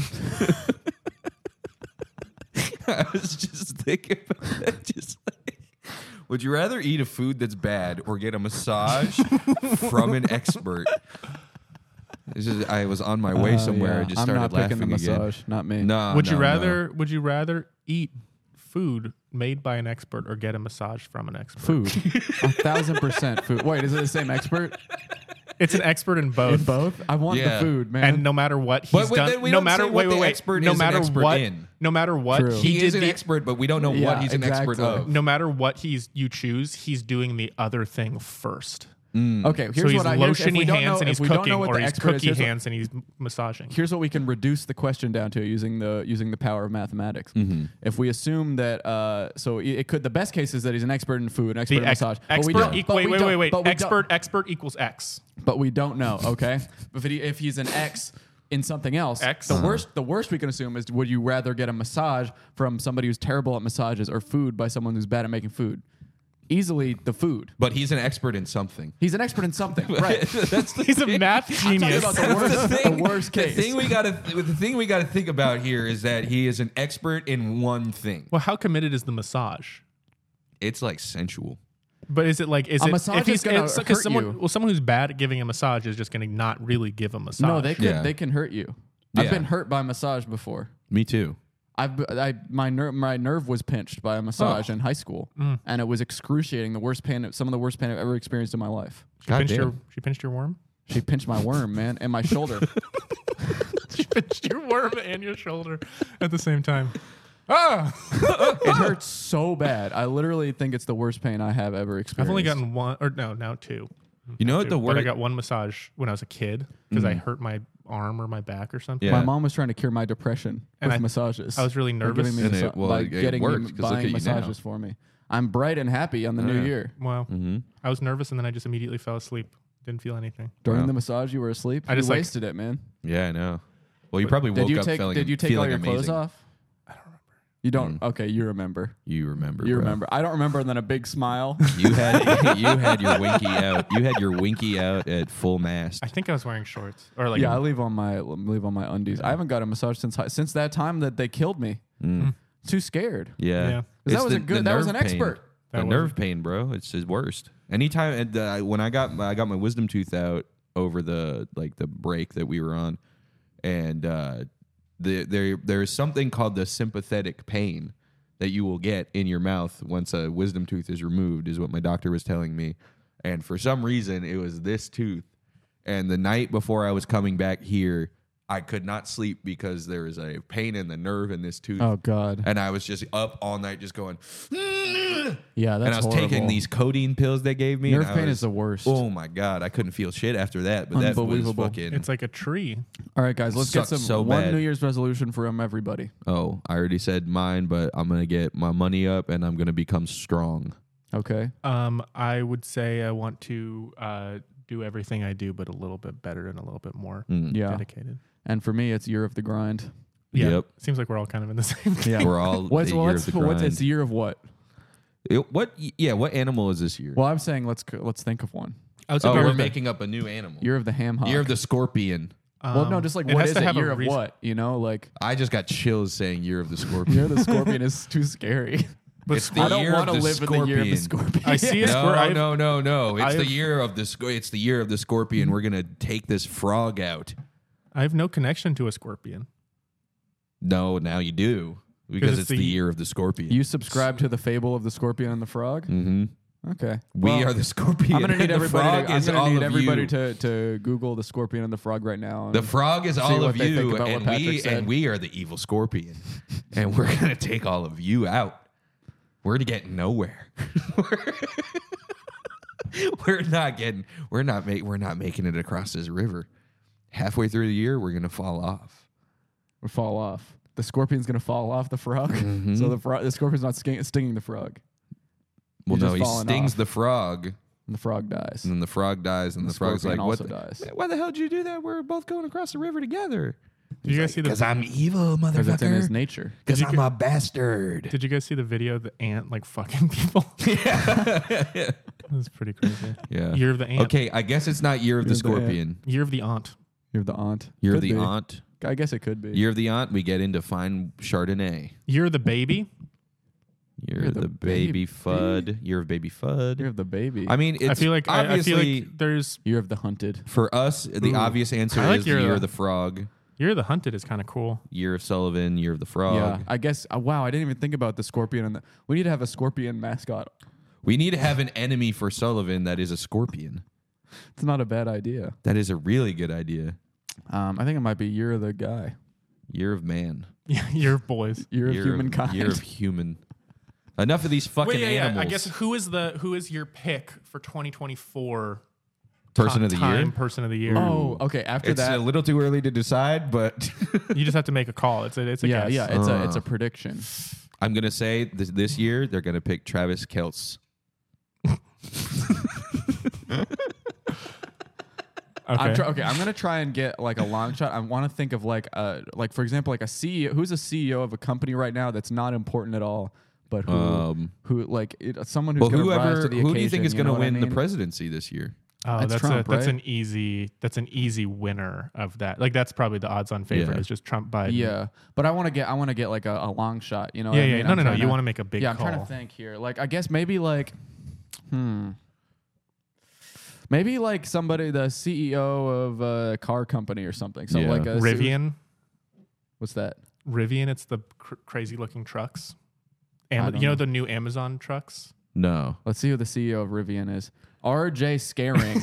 I was just thinking about that. Just like, would you rather eat a food that's bad or get a massage from an expert? It's just, I was on my way somewhere and just I'm started not laughing picking the again. massage. Not me. No, Would no, you no. rather? Would you rather eat food made by an expert or get a massage from an expert? Food. 1,000% food. Wait, is it the same expert It's an expert in both. in both? I want Yeah. the food, man. And no matter what But he's then done, we no don't matter say what the expert no is an matter expert what, in. no matter what True. He did is an the- expert, but we don't know Yeah, what he's an expert exactly. of. no matter what you choose, he's doing the other thing first. Okay, here's So he's what I here's, if lotiony we don't hands know, and he's if we don't cooking, know what or the he's expert is, cookie hands and he's massaging. here's what we can reduce the question down to using the power of mathematics. If we assume that so it could the best case is that he's an expert in food, an expert in massage. Expert equals X. But we don't know. Okay, if he's an X in something else, the worst we can assume is would you rather get a massage from somebody who's terrible at massages or food by someone who's bad at making food? Easily the food. But he's an expert in something. He's an expert in something, right? He's a math genius. I'm talking about the worst case. The thing we got to think about here is that he is an expert in one thing. Well, how committed is the massage? It's like sensual. But is it like A massage is gonna hurt someone you. Well, someone who's bad at giving a massage is just going to not really give a massage. No, they can hurt you. I've Yeah. been hurt by massage before. Me too. My nerve was pinched by a massage in high school, and it was excruciating. Some of the worst pain I've ever experienced in my life. She pinched your worm. She pinched my worm, man, and my shoulder. She pinched your worm and your shoulder at the same time. Ah! It hurts so bad. I literally think it's the worst pain I have ever experienced. I've only gotten one, or no, now two. You know what the But word? I got one massage when I was a kid because I hurt my arm or my back or something. Yeah. My mom was trying to cure my depression And with I- massages. I was really By nervous. giving me And it- well, by it getting worked, me 'cause look buying at you now. massages for me. I'm bright and happy on the new year. Wow. I was nervous and then I just immediately fell asleep. Didn't feel anything. During Wow. the massage, you were asleep. I You just, like- wasted it, man. Yeah, I know. Well, you probably woke up feeling Did you take all feeling your clothes amazing. off? You don't. Okay, you remember. You remember. You bro. remember. I don't remember. And then a big smile. You had your winky out. You had your winky out at full mast. I think I was wearing shorts or like. Yeah, I leave on my undies. I haven't got a massage since that time that they killed me. Too scared. Yeah. Yeah. 'Cause that It's was a good. That was an nerve pain. expert. The That nerve pain, bro. It's his worst. Anytime when I got my wisdom tooth out over the break that we were on, and there is something called the sympathetic pain that you will get in your mouth once a wisdom tooth is removed, is what my doctor was telling me. And for some reason, it was this tooth. And the night before I was coming back here, I could not sleep because there was a pain in the nerve in this tooth. Oh God. And I was just up all night just going, Yeah, that's and I was horrible. taking these codeine pills they gave me. Nerve and I pain was- is the worst. Oh my God, I couldn't feel shit after that. But that was Unbelievable. fucking. It's like a tree. All right, guys, let's get Sucks some so one bad. New Year's resolution from everybody. Oh, I already said mine, but I'm gonna get my money up and I'm gonna become strong. Okay. I would say I want to do everything I do, but a little bit better and a little bit more Yeah. dedicated. And for me, it's year of the grind. Yeah. Yep. Seems like we're all kind of in the same. Yeah. We're all What's the well, year let's, of the what's grind. it's the year of what? What animal is this year? Well, I'm saying let's think of one. I would say Oh, year we're of the- making up a new animal. Year of the ham hock. Year of the scorpion. well, no, just like it what has is to it? have a Year of reason. what? You know, like I just got chills saying year of the scorpion. year of the scorpion is too scary. But It's the I don't year want of to the live in the year of the scorpion. I see it. No. It's I've- the year of the It's the year of the scorpion. We're gonna take this frog out. I have no connection to a scorpion. No, now you do because it's it's the the- year of the scorpion. You subscribe to the fable of the scorpion and the frog? Mm-hmm. Okay. We Well, are the scorpion. I'm gonna need and the everybody. frog To, I'm is gonna all need of everybody you. to Google the scorpion and the frog right now. The frog is see all what of they think you, about what and Patrick said. we are the evil scorpion, and we're gonna take all of you out. We're getting nowhere. we're not making it across this river. Halfway through the year, we're gonna fall off. Or fall off. The scorpion's gonna fall off the frog. Mm-hmm. So the scorpion's not stinging the frog, Well, You're no, just he falling stings off. the frog, and the frog dies. and then the frog dies, and the frog's like, scorpion "What? also The, dies. why the hell did you do that? We're both going across the river together." Did you guys see Because the? I'm evil, Because it's in his motherfucker. nature. Because Did you I'm a bastard. Did you guys see the video of the ant like fucking people? That was pretty crazy. Yeah. Year of the ant. Okay, I guess it's not year of the Year of the ant. scorpion. Year of the aunt. You're the aunt. Year of Could the be. aunt. I guess it could be. Year of the aunt. We get into fine Chardonnay. Year of the baby. Year of the baby Fudd. Year of baby Fudd. Year of the baby. I mean, it's I feel like obviously there's Year of the hunted. for us the Ooh. obvious answer I like is the Year of year of the- the frog, Year of the hunted is kind of cool. year of Sullivan, year of the frog. Yeah, I guess. Wow, I didn't even think about the scorpion. And we need to have a scorpion mascot. We need to have an enemy for Sullivan that is a scorpion. It's not a bad idea. That is a really good idea. I think it might be year of the guy. Year of man. Yeah, year of boys. Year of Year humankind. Year of human. Enough of these fucking animals. I guess who is your pick for 2024 Person of the year? Person of the year. Oh, okay. After It's that, a little too early to decide, but You just have to make a call. It's a yeah, guess. yeah. It's a prediction. I'm gonna say this year they're gonna pick Travis Kelce. Okay. I'm gonna try and get like a long shot. I want to think of like for example, like a CEO. Who's a CEO of a company right now that's not important at all, but who like someone who's going to rise to the occasion. Who do you think is going to win the mean? presidency this year? Oh, That's that's Trump, that's right? an easy winner of that. Like that's probably the odds-on favorite Yeah. is just Trump Biden. Yeah, but I want to get like a long shot. You know? what Yeah, I yeah. mean? No, I'm no. trying You want to make a big Yeah, call. I'm trying to think here. Like I guess maybe like, maybe like somebody, the CEO of a car company or something. So Yeah. like a Rivian. What's that? Rivian. It's the crazy-looking trucks. don't You know know. the new Amazon trucks. No. Let's see who the CEO of Rivian is. RJ Scaring.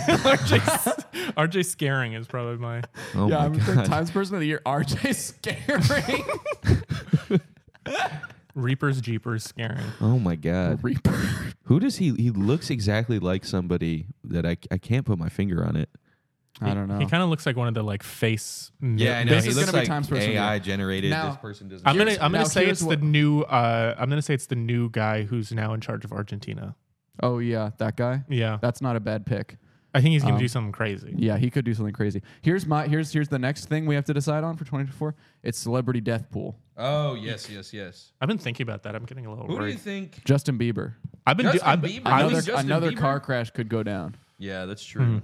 RJ Scaring is probably my. Oh Yeah, my I'm the God. Times Person of the Year. RJ Scaring. Reapers Jeepers Scaring. Oh my God. Reaper. Who does he? He looks exactly like somebody that I can't put my finger on it. I don't know. He kind of looks like one of the like face. Yeah, I know. This He is looks gonna be like Times Person of the AI Year. generated. Now- This person doesn't. I'm Here's- gonna now say here's it's what- the new. I'm gonna say it's the new guy who's now in charge of Argentina. Oh yeah, that guy. Yeah, That's not a bad pick. I think he's gonna do something crazy. Yeah, he could do something crazy. Here's the next thing we have to decide on for 2024. It's celebrity death pool. Oh yes. I've been thinking about that. I'm getting a little Who do you worried. think? Justin Bieber. I've been. Justin I've Bieber? I Really? was, Justin Another Bieber? car crash could go down. Yeah, that's true.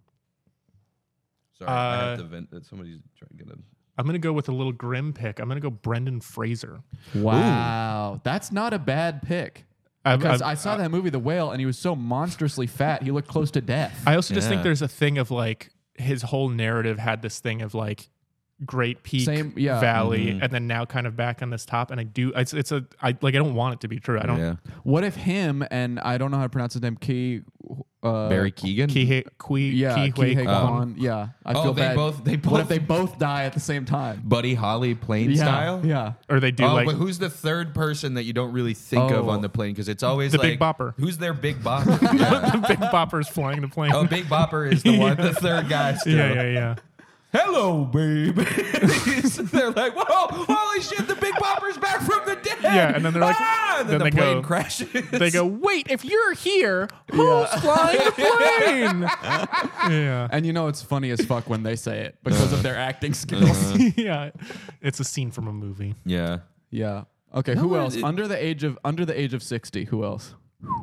Sorry, I have Uh, to vent that somebody's trying to get a. I'm gonna go with a little grim pick. I'm gonna go Brendan Fraser. Wow, that's not a bad pick. Because I saw that movie, The Whale, and he was so monstrously fat, he looked close to death. I also just think Yeah. there's a thing of like his whole narrative had this thing of like great peak valley and then now kind of back on this top. And I don't want it to be true. I don't. Yeah. What if him and I don't know how to pronounce his name, Barry Keegan. Kihei Kwan. Kwan. Yeah, I feel they bad. both- What if they both die at the same time? Buddy Holly plane Yeah, style. yeah. Or they do Oh, like but who's the third person that you don't really think of Oh. on the plane? Because it's always The like Big Bopper. Who's their Big Bopper? Yeah. the Big Bopper's flying the plane. Oh, Big Bopper is the one, the third guy. Still. yeah. Hello, babe. They're like, whoa, holy shit, the Big Bopper's back from the dead. Yeah, and then they're like, and then then the they plane go- crashes. They go, wait, if you're here, who's flying the plane? Yeah. And you know it's funny as fuck when they say it because of their acting skills. Yeah. It's a scene from a movie. Yeah. Yeah. Okay. Who else? it- Under the age of 60. Who else?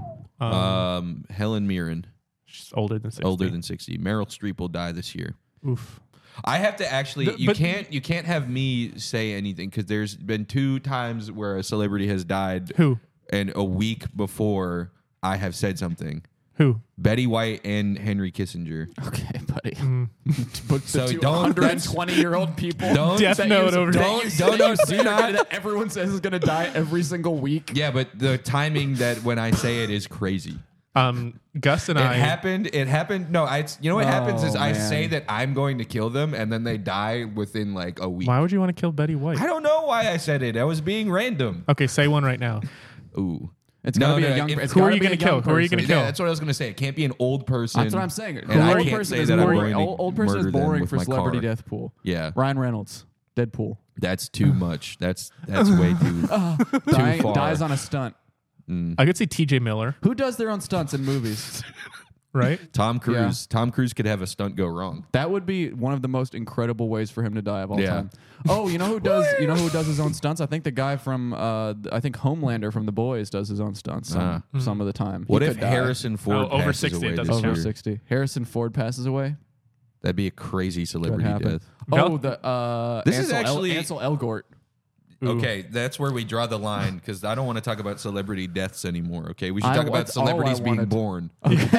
Helen Mirren, She's older than 60. older than 60. Meryl Streep will die this year. Oof. I have to actually. You but- can't have me say anything because there's been 2 times where a celebrity has died. Who? And a week before I have said something. Who? Betty White and Henry Kissinger. Okay, buddy. Mm. But So the don't- 220-year-old people. Don't- Death that Note you- over that here. you- do not. That everyone says is going to die every single week. Yeah, but the timing that when I say it is crazy. Gus and It I. happened. No, you know what happens is I man. say that I'm going to kill them, and then they die within like a week. Why would you want to kill Betty White? I don't know why I said it. I was being random. Okay, say one right now. Ooh. It's got to be No, a young. if- It's Who are gotta you be a gonna kill? young Who are you person. gonna kill? Yeah, that's what I was going to say. It can't be an old person. That's what I'm saying. And I Old can't person say is that I'm boring. going to Old person is murder them boring with for my celebrity car. death pool. Yeah, Ryan Reynolds, Deadpool, that's too much. That's way too far. dies on a stunt. I could say TJ Miller, Who does their own stunts in movies? right? Tom Cruise. Yeah. Tom Cruise could have a stunt go wrong. That would be one of the most incredible ways for him to die of all Yeah. time. Oh, you know who does? You know who does his own stunts? I think the guy from I think Homelander from The Boys does his own stunts some of the time. What He if could die. Harrison Ford over passes 60 away it this doesn't year? Over 60? Harrison Ford passes away. That'd be a crazy Could celebrity happen. death. Oh, the This is Ansel actually- Ansel Elgort. Ooh. Okay, that's where we draw the line because I don't want to talk about celebrity deaths anymore. Okay, we should I- talk about that's all I celebrities being wanted. born.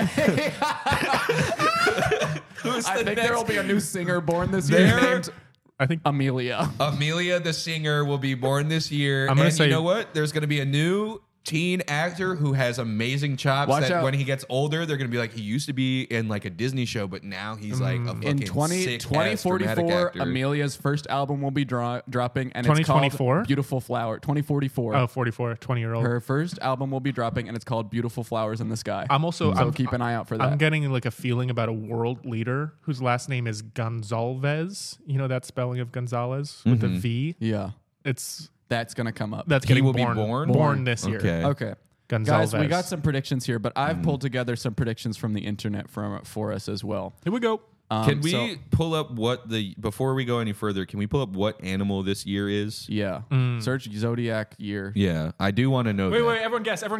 I think there will be a new singer born this year There- named I think Amelia. Amelia the singer will be born this year. I'm gonna and say- you know what? There's going to be a new teen actor who has amazing chops. Watch out. When he gets older, they're gonna be like, he used to be in like a Disney show, but now he's like a fucking In sick-ass dramatic 2044, actor. Amelia's first album will be dropping, and it's 2024? called Beautiful Flower. 2044. Oh, 44, 20-year-old. Her first album will be dropping, and it's called Beautiful Flowers in the Sky. I'm keep an eye out for that. I'm getting like a feeling about a world leader whose last name is Gonzalez. You know that spelling of Gonzalez with a V? Yeah, That's gonna come up. He will born, be born? born this year. Okay. Okay. Gonzalez. Guys, we got some predictions here, but I've pulled together some predictions from the internet for us as well. Here we go. Can we so- pull up before we go any further, can we pull up what animal this year is? Yeah. Search Zodiac year. Yeah, I do want to know Wait, that. wait, everyone guess.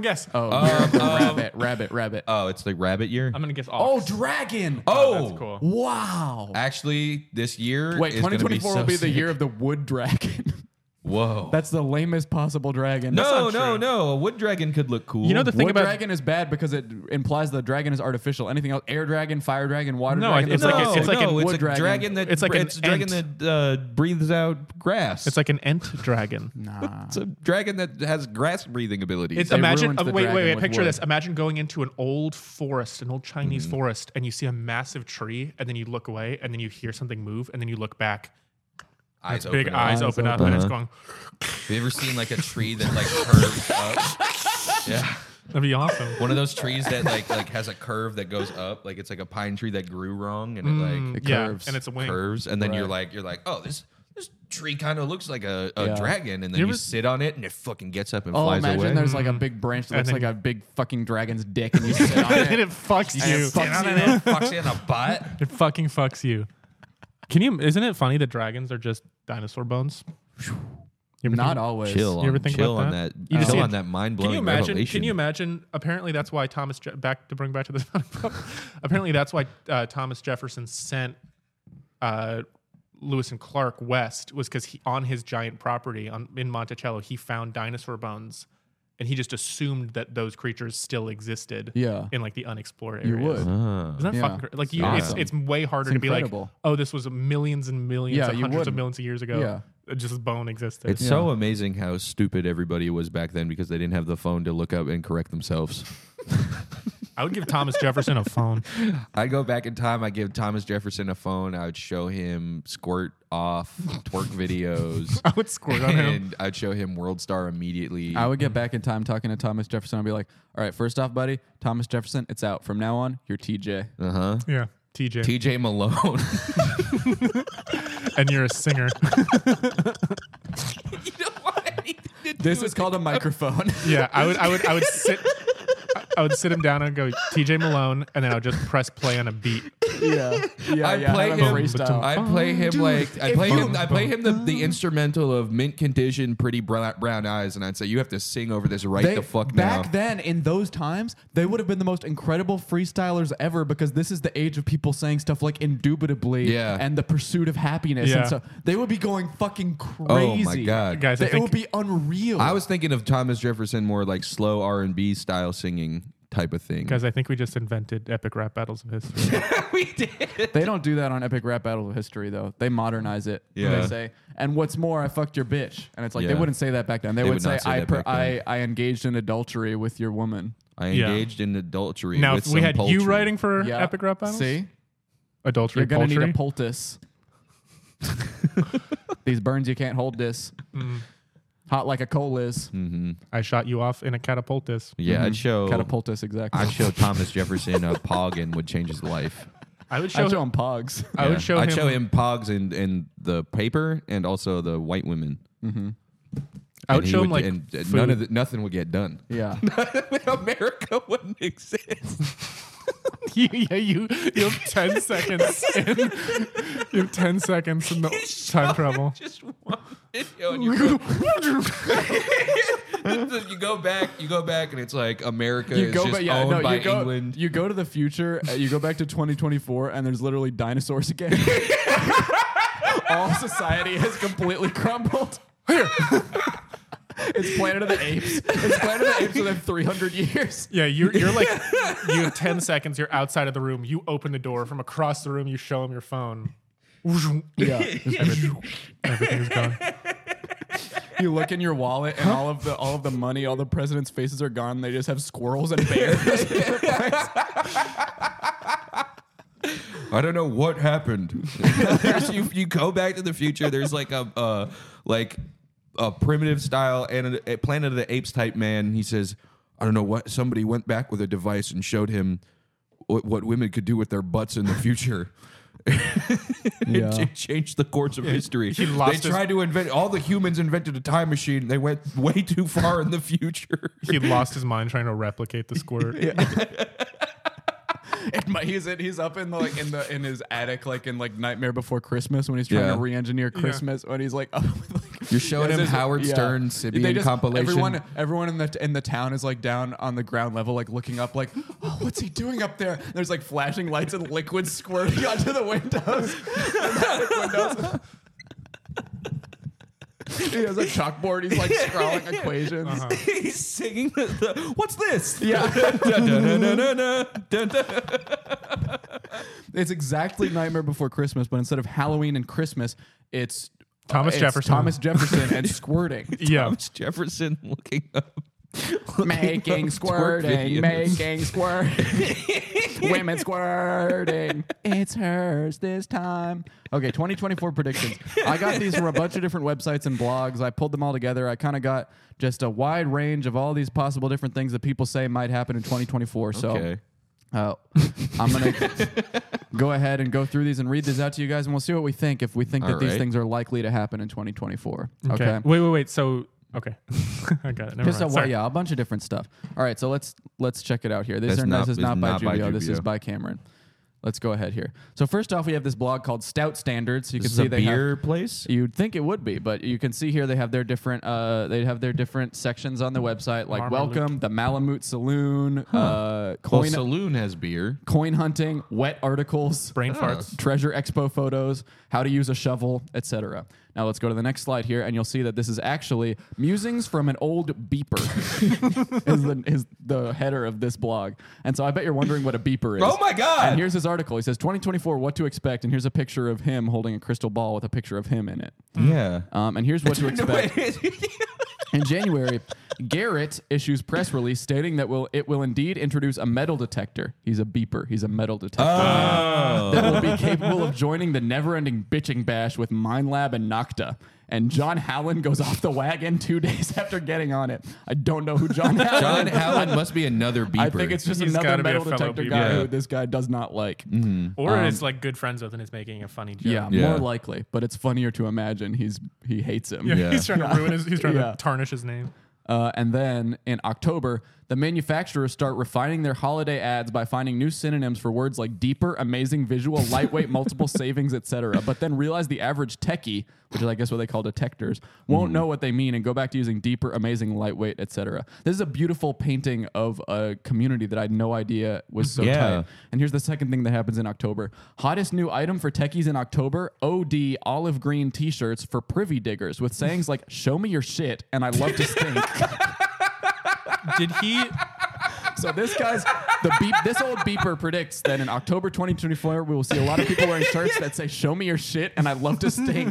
Oh, rabbit. Oh, it's the rabbit year? I'm going to guess Oh, ox. dragon. That's cool. Wow. Actually, this year Wait, is gonna 2024 so will be the sick. year of the wood dragon. Whoa. That's the lamest possible dragon. no, true. no. A wood dragon could look cool. You know the thing Wood about dragon is bad because it implies the dragon is artificial. Anything else? Air dragon, fire dragon, water No, dragon. it's those like are- a- it's like an it's wood a dragon. dragon that It's like an a dragon that breathes out grass. it's like an ent dragon. Nah. It's a dragon that has grass breathing abilities. It's They imagine. ruined the Wait, dragon with picture wood. this. Imagine going into an old forest, an old Chinese forest, and you see a massive tree, and then you look away, and then you hear something move, and then you look back. eyes Its big open up. eyes open up, and it's going. Have you ever seen like a tree that like curves up? Yeah. That'd be awesome. One of those trees that like has a curve that goes up, like it's like a pine tree that grew wrong and it like It Yeah, curves. and it's a wing. curves, and then Right. you're like, oh, this tree kind of looks like a Yeah. dragon, and then You you ever- sit on it and it fucking gets up and Oh, flies imagine away. there's like a big branch that And looks then- like a big fucking dragon's dick, and you sit on and it. it fucks And you. it fucks you. it fucks you in the butt. It fucking fucks you. Can you? Isn't it funny that dragons are just dinosaur bones? You ever Not think- always. Chill You ever on, think chill about on that? that. You just Chill see on it- that mind Can blowing you imagine? revelation. Can you imagine? Apparently, that's why Thomas. Back to bring back to this. Apparently, that's why Thomas Jefferson sent Lewis and Clark west, was because on his giant property in Monticello, he found dinosaur bones, and he just assumed that those creatures still existed. Yeah. In like the unexplored You areas. would. Ah. Isn't that Yeah. fucking like you? awesome. It's way harder It's to be like, incredible. oh, this was millions and millions, Yeah, and you hundreds of wouldn't. millions of years ago. Yeah. Just a bone existed. It's so amazing how stupid everybody was back then because they didn't have the phone to look up and correct themselves. I would give Thomas Jefferson a phone. I'd go back in time. I'd give Thomas Jefferson a phone. I would show him squirt off twerk videos. I would squirt on him. And I'd show him World Star immediately. I would get back in time talking to Thomas Jefferson. I'd be like, all right, first off, buddy, Thomas Jefferson, it's out. From now on, you're TJ. Uh-huh. Yeah, TJ. TJ Malone. And you're a singer. You don't want anything to do This with is called a microphone. Yeah, I would sit him down and go TJ Malone, and then I would just press play on a beat. yeah. I'd play have a him. freestyle. I'd play him I play him the instrumental of mint condition, pretty brown eyes, and I'd say you have to sing over this the fuck now. Back then, in those times, they would have been the most incredible freestylers ever because this is the age of people saying stuff like indubitably Yeah. and the pursuit of happiness. Yeah. And so they would be going fucking crazy. Oh my god, Guys, It would be unreal. I was thinking of Thomas Jefferson more like slow R&B style singing type of thing. Guys, I think we just invented epic rap battles of history. we did. They don't do that on Epic Rap Battle of History, though. They modernize it. Yeah. They say, and what's more, I fucked your bitch. And it's like, they Yeah. wouldn't say that back then. They, They would would say, not say that back then. I engaged in adultery with your woman. I Yeah. engaged in adultery. Now, with if we some had poultry. you writing for Yeah. epic rap battles, See? adultery, You're going to poultry. need a poultice. These burns, you can't hold this. Hot like a coal is. I shot you off in a catapultus. Yeah, I'd show. Catapultus, exactly. I'd show Thomas Jefferson a pog and would change his life. I would show. I'd show him pogs. I would show I'd him. show him pogs and the paper and also the white women. I would And he show him like and food. nothing would get done. Yeah. America wouldn't exist. you have 10 seconds. You have 10 seconds in the time travel. Just one video, and you go back, and it's like America is just owned by England. You go to the future, you go back to 2024, and there's literally dinosaurs again. All society has completely crumbled. It's Planet of the Apes. It's Planet of the Apes within 300 years. Yeah, you're like, you have 10 seconds. You're outside of the room. You open the door from across the room. You show him your phone. Yeah. Everything's gone. You look in your wallet and all of the money, all the president's faces are gone. They just have squirrels and bears. I don't know what happened. You go back to the future. There's like a primitive style and a Planet of the Apes type man. He says, I don't know what. Somebody went back with a device and showed him what women could do with their butts in the future. It changed the course of history. They tried to invent. All the humans invented a time machine. They went way too far in the future. He lost his mind trying to replicate the squirt. He's up in in his attic, like in like Nightmare Before Christmas, when he's trying to re-engineer Christmas. When he's like, you're showing him Howard Stern Sibian compilation. Everyone in the town is like down on the ground level, like looking up, like, oh, what's he doing up there? And there's like flashing lights and liquid squirting onto the windows. He has a chalkboard. He's like scrawling equations. He's singing what's this? Yeah. It's exactly Nightmare Before Christmas, but instead of Halloween and Christmas, it's Thomas Jefferson and squirting. Yeah. Thomas Jefferson looking up. Making squirting. Women squirting. It's hers this time. Okay, 2024 predictions. I got these from a bunch of different websites and blogs. I pulled them all together. I kind of got just a wide range of all these possible different things that people say might happen in 2024. So I'm going to go ahead and go through these and read these out to you guys, and we'll see what we think, if we think that these things are likely to happen in 2024. Okay. Wait. So... Okay, I got it. Never mind. A bunch of different stuff. All right, so let's check it out here. This is not by Jubio. This is by Cameron. Let's go ahead here. So first off, we have this blog called Stout Standards. You can see they beer place. You'd think it would be, but you can see here they have their different sections on the website, like Welcome, the Malamute Saloon, Saloon has beer, coin hunting, wet articles, brain farts, treasure expo photos, how to use a shovel, etc. Now let's go to the next slide here, and you'll see that this is actually musings from an old beeper. is the header of this blog. And so I bet you're wondering what a beeper is. Oh my God! And here's his article. He says 2024, what to expect, and here's a picture of him holding a crystal ball with a picture of him in it. Yeah. And here's what to expect. In January, Garrett issues press release stating that it will indeed introduce a metal detector. He's a beeper. He's a metal detector. That will be capable of joining the never-ending bitching bash with Minelab and Nocta. And John Howland goes off the wagon 2 days after getting on it. I don't know who John Howland is. John Howland must be another beeper. I think it's just another metal detector guy who this guy does not like. Mm-hmm. Or is like good friends with and is making a funny joke. Yeah, more likely. But it's funnier to imagine he hates him. Yeah. He's trying to ruin he's trying to tarnish his name. And then in October, the manufacturers start refining their holiday ads by finding new synonyms for words like deeper, amazing, visual, lightweight, multiple savings, etc. But then realize the average techie, which is I guess what they call detectors, won't know what they mean and go back to using deeper, amazing, lightweight, etc. This is a beautiful painting of a community that I had no idea was so tight. And here's the second thing that happens in October. Hottest new item for techies in October, OD olive green t-shirts for privy diggers with sayings like, show me your shit and I love to stink. Did he? So this old beeper predicts that in October 2024 we will see a lot of people wearing shirts that say "Show me your shit" and I love to stink.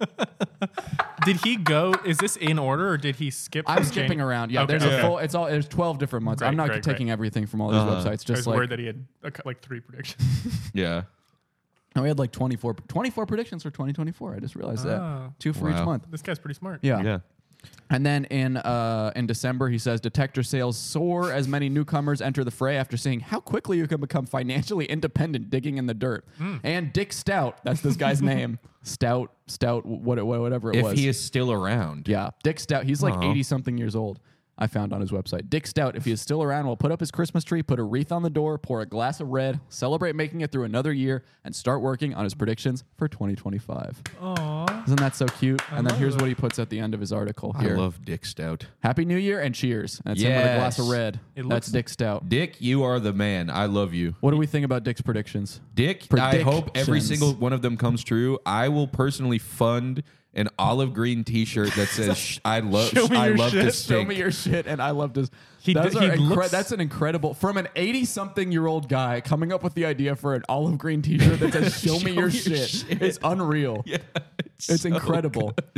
Did he go? Is this in order or did he skip? I'm skipping around. Yeah, okay, there's there's 12 different months. I'm not taking everything from all these websites. Just I was like worried that he had like 3 predictions. Yeah. No, we had like 24 predictions for 2024. I just realized that 2 for each month. This guy's pretty smart. Yeah. And then in December, he says detector sales soar as many newcomers enter the fray after seeing how quickly you can become financially independent digging in the dirt. And Dick Stout, that's this guy's name. Stout, whatever it was. If he is still around. Yeah, Dick Stout. He's like 80-something years old. I found on his website. Dick Stout, if he is still around, will put up his Christmas tree, put a wreath on the door, pour a glass of red, celebrate making it through another year, and start working on his predictions for 2025. Aww. Isn't that so cute? And then here's what he puts at the end of his article here. I love Dick Stout. Happy New Year and cheers. That's him with a glass of red. That's Dick Stout. Dick, you are the man. I love you. What do we think about Dick's predictions? Dick, I hope every single one of them comes true. I will personally fund an olive green T-shirt that says "I love to stink." Show me your shit, and I love to. That's an incredible from an 80-something-year-old guy coming up with the idea for an olive green T-shirt that says "Show me your shit." It's unreal. Yeah, it's incredible. Good.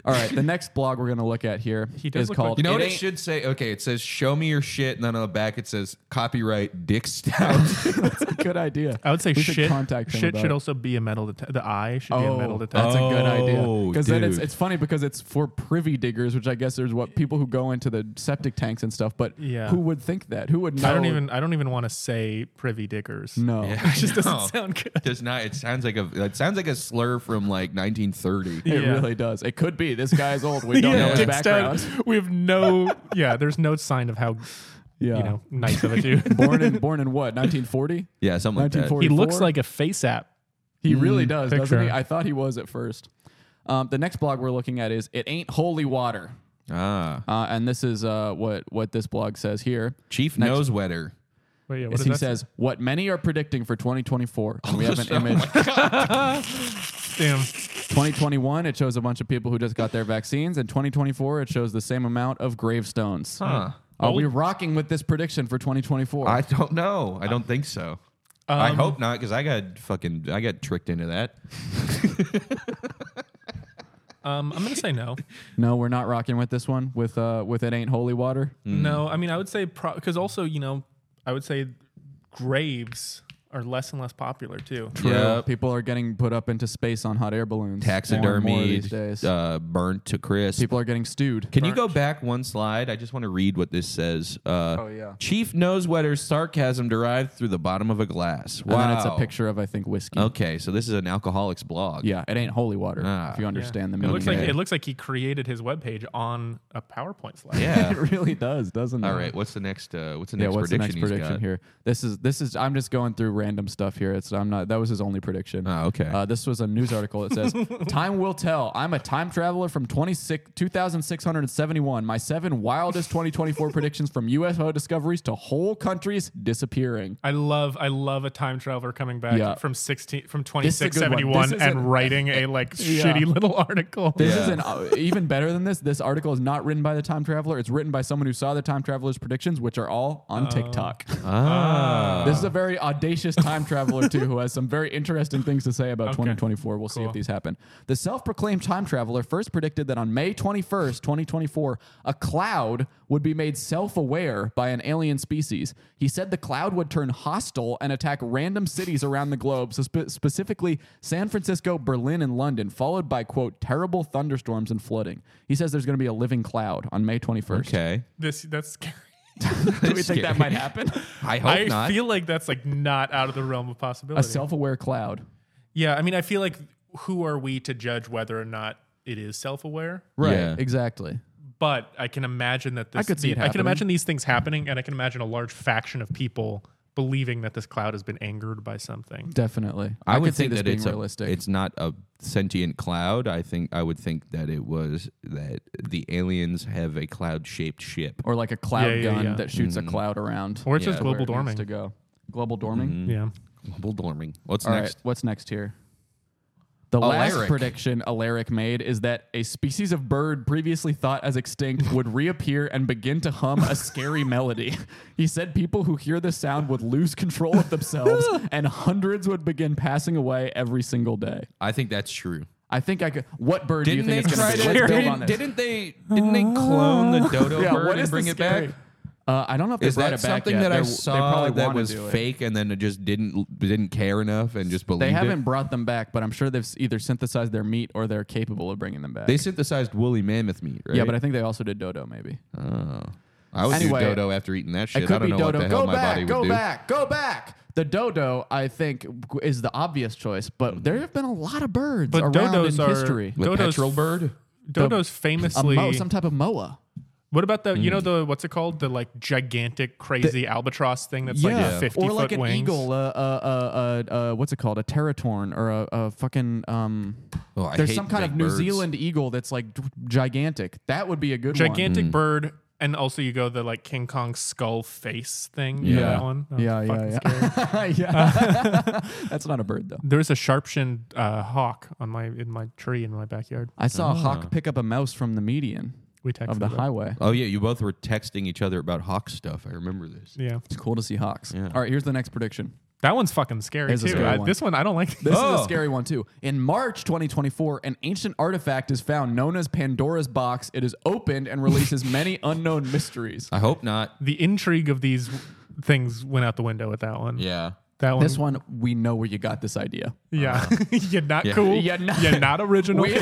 All right, the next blog we're going to look at here He does is look called... You know what It it Ain't- should say? Okay, it says "Show me your shit," and then on the back it says "Copyright Dick Stout." That's a good idea. I would say We should shit. contact him Shit about should it. also be a metal. The I should be a metal detector. That's a good idea. Oh, Because then dude. it's funny because it's for privy diggers, which I guess there's what people who go into the septic tanks and stuff. But Yeah. who would think that? Who would know? I don't even want to say privy diggers. No. Yeah, It just I know. doesn't sound good. Does not. It sounds like a slur from like 1930. It Yeah. really does. It could be. This guy's old. We don't know his Dick background. Stout. We have no. Yeah, there's no sign of how Yeah. nice of a dude. born in what? 1940? Yeah, something like that. 1940. He looks like a face app. He really does, doesn't picture. he? I thought he was at first. The next blog we're looking at is "It Ain't Holy Water," Ah, and this is what this blog says here. Chief Next- Nosewetter. Wait, yeah, what Is does he that say? says what many are predicting for 2024, and we have an image. Damn. 2021, it shows a bunch of people who just got their vaccines, and 2024, it shows the same amount of gravestones. Huh. Are we rocking with this prediction for 2024? I don't know. I don't think so. I hope not, because I got tricked into that. I'm gonna say no. No, we're not rocking with this one. With "It Ain't Holy Water." No, I mean I would say because also I would say graves are less and less popular too. True. Yep. People are getting put up into space on hot air balloons. More and more these days. Taxidermied, burnt to crisp. People are getting stewed. Can you go back one slide? I just want to read what this says. yeah. Chief Nosewetter's sarcasm derived through the bottom of a glass. Wow. And then it's a picture of, I think, whiskey. Okay, so this is an alcoholic's blog. Yeah, it ain't holy water. Ah. If you understand the It meaning. looks like of it looks like he created his webpage on a PowerPoint slide. Yeah. It really does, doesn't it? All right. What's the next? What's the Yeah, next what's the prediction next he's prediction got? here? This is. I'm just going through random stuff here. That was his only prediction. Oh, okay. This was a news article that says, "Time will tell. I'm a time traveler from 2,671. My 7 wildest 2024 predictions from UFO discoveries to whole countries disappearing." I love a time traveler coming back Yeah. from This is a good one. 2671 This is and an- writing a shitty little article. This Yeah. is even better than this. This article is not written by the time traveler. It's written by someone who saw the time traveler's predictions, which are all on TikTok. This is a very audacious time traveler too, who has some very interesting things to say about 2024. We'll see if these happen. The self-proclaimed time traveler first predicted that on May 21st, 2024, a cloud would be made self-aware by an alien species. He said the cloud would turn hostile and attack random cities around the globe, so specifically San Francisco, Berlin, and London, followed by, quote, terrible thunderstorms and flooding. He says there's going to be a living cloud on May 21st. Okay. That's scary. Do we think that might happen? I hope I not. feel like that's not out of the realm of A possibility. self-aware cloud. Yeah, I mean, I feel like who are we to judge whether or not it is self-aware? Right, Yeah. exactly. But I can imagine that this. I could see it I can happening. imagine these things happening, and I can imagine a large faction of people believing that this cloud has been angered by something. Definitely. I would could see think this that being it's realistic. it's not a sentient cloud. I would think that it was that the aliens have a cloud-shaped ship. or like a cloud Yeah, gun yeah. that shoots a cloud around. Or it's Yeah. just where global it needs warming. to go. Global warming. Yeah. Global warming. What's All right, next? what's next here? The last Alaric. prediction Alaric made is that a species of bird previously thought as extinct would reappear and begin to hum a scary melody. He said people who hear the sound would lose control of themselves and hundreds would begin passing away every single day. I think that's true. I think I could. What bird Didn't do you they think it's going try to be? to? Let's build on this. Didn't they clone the dodo Yeah, bird what and is bring the it back? scary- I don't know if they Is brought that it back something yet. that I They saw probably that wanna was do it. fake and then it just didn't care enough and just believed They haven't it? brought them back, but I'm sure they've either synthesized their meat or they're capable of bringing them back. They synthesized woolly mammoth meat, right? Yeah, but I think they also did dodo, maybe. Oh. I would Anyway, do dodo after eating that shit. It could I don't be know dodo. what the hell Go my body back, would go do. back, go back. The dodo, I think, is the obvious choice, but there have been a lot of birds But around dodos in are history. The Dodo's- petrel bird? Dodo's famously. Some type of moa. What about the what's it called? The like gigantic crazy albatross thing that's like 50 or like foot an wings. eagle. What's it called? A teratorn or a fucking. Oh, I There's hate some kind of big New birds. Zealand eagle that's like gigantic. That would be a good Gigantic bird. And also you go the like King Kong skull face thing. You know Yeah. that one? That was Yeah, fucking scary. one. Yeah. That's not a bird though. There's a sharp-shinned hawk in my tree in my backyard. I saw a hawk pick up a mouse from the median We texted of the it. highway. Oh, yeah. You both were texting each other about hawk stuff. I remember this. Yeah. It's cool to see hawks. Yeah. All right, here's the next prediction. That one's fucking scary It's a too. scary one. This one I don't like. This is a scary one too. In March 2024, an ancient artifact is found known as Pandora's Box. It is opened and releases many unknown mysteries. I hope not. The intrigue of these things went out the window with that one. Yeah. That one. This one, we know where you got this idea. Yeah. You're not Yeah. cool. You're not- You're not original. We-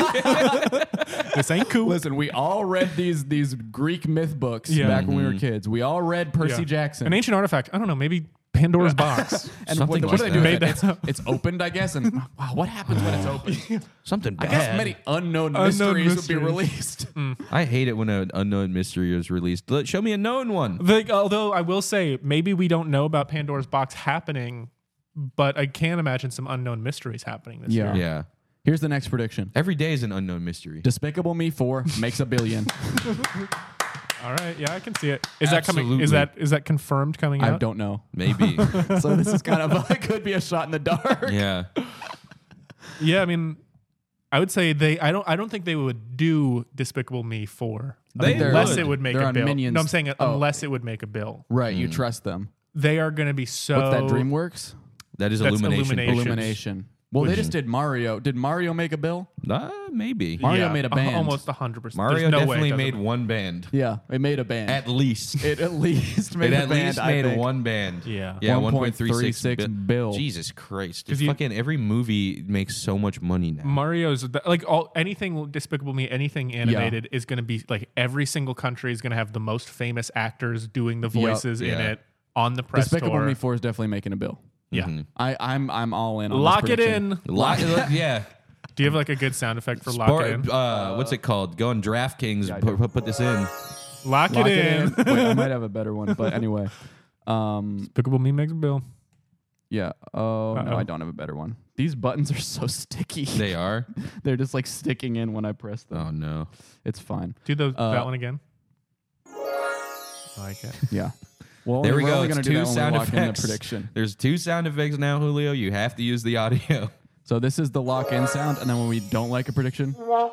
This ain't cool. Listen, we all read these Greek myth books Yeah. back when we were kids. We all read Percy Yeah. Jackson. An ancient artifact. I don't know. Maybe Pandora's box. and Something what like do they do? that. with it? It's opened, I guess. And wow, what happens when it's opened? Something I bad. guess many unknown mysteries would be released. I hate it when an unknown mystery is released. Show me a known one. Although I will say, maybe we don't know about Pandora's box happening, but I can imagine some unknown mysteries happening this Yeah. year. Yeah. Here's the next prediction. Every day is an unknown mystery. Despicable Me 4 makes $1 billion. All right. Yeah, I can see it. Is that coming? Is Absolutely. that confirmed coming out? I don't know. Maybe. So this is kind of could be a shot in the dark. Yeah. Yeah, I mean, I would say I don't think they would do Despicable Me 4 They unless would. it would make They're a on bill. Minions. No, I'm saying Oh. unless it would make a bill. Right, you trust them. They are going to be so. What's that, DreamWorks? That is That's Illumination. Illumination. Illumination. Well, they just did Mario. Did Mario make a bill? Maybe. Mario made a band. Almost 100%. Mario There's no way it definitely doesn't made make- one band. Yeah, it made a band. At least. It at least made It a at band. least I made think. one band. Yeah. Yeah, 1.36 bill. Jesus Christ. 'Cause you- Fucking every movie makes so much money now. Mario's like anything Despicable Me, anything animated is going to be like every single country is going to have the most famous actors doing the voices in Yeah. it on the press Despicable tour. Me 4 is definitely making a bill. Yeah. I'm all in on Lock this it prediction. in. Yeah. Do you have like a good sound effect for lock it in? What's it called? Go on DraftKings. Yeah, I do. Put this in. Lock, Lock it it in. in. Wait, I might have a better one, but anyway. Despicable Me makes a bill. Yeah. Oh, no, Uh-oh. I don't have a better one. These buttons are so sticky. They are. They're just like sticking in when I press them. Oh no. It's fine. Do that one again. I like it. Yeah. Well, There we we're go. only It's gonna do two that when we sound lock in the effects. prediction. There's 2 sound effects now, Julio. You have to use the audio. So this is the lock-in sound, and then when we don't like a prediction,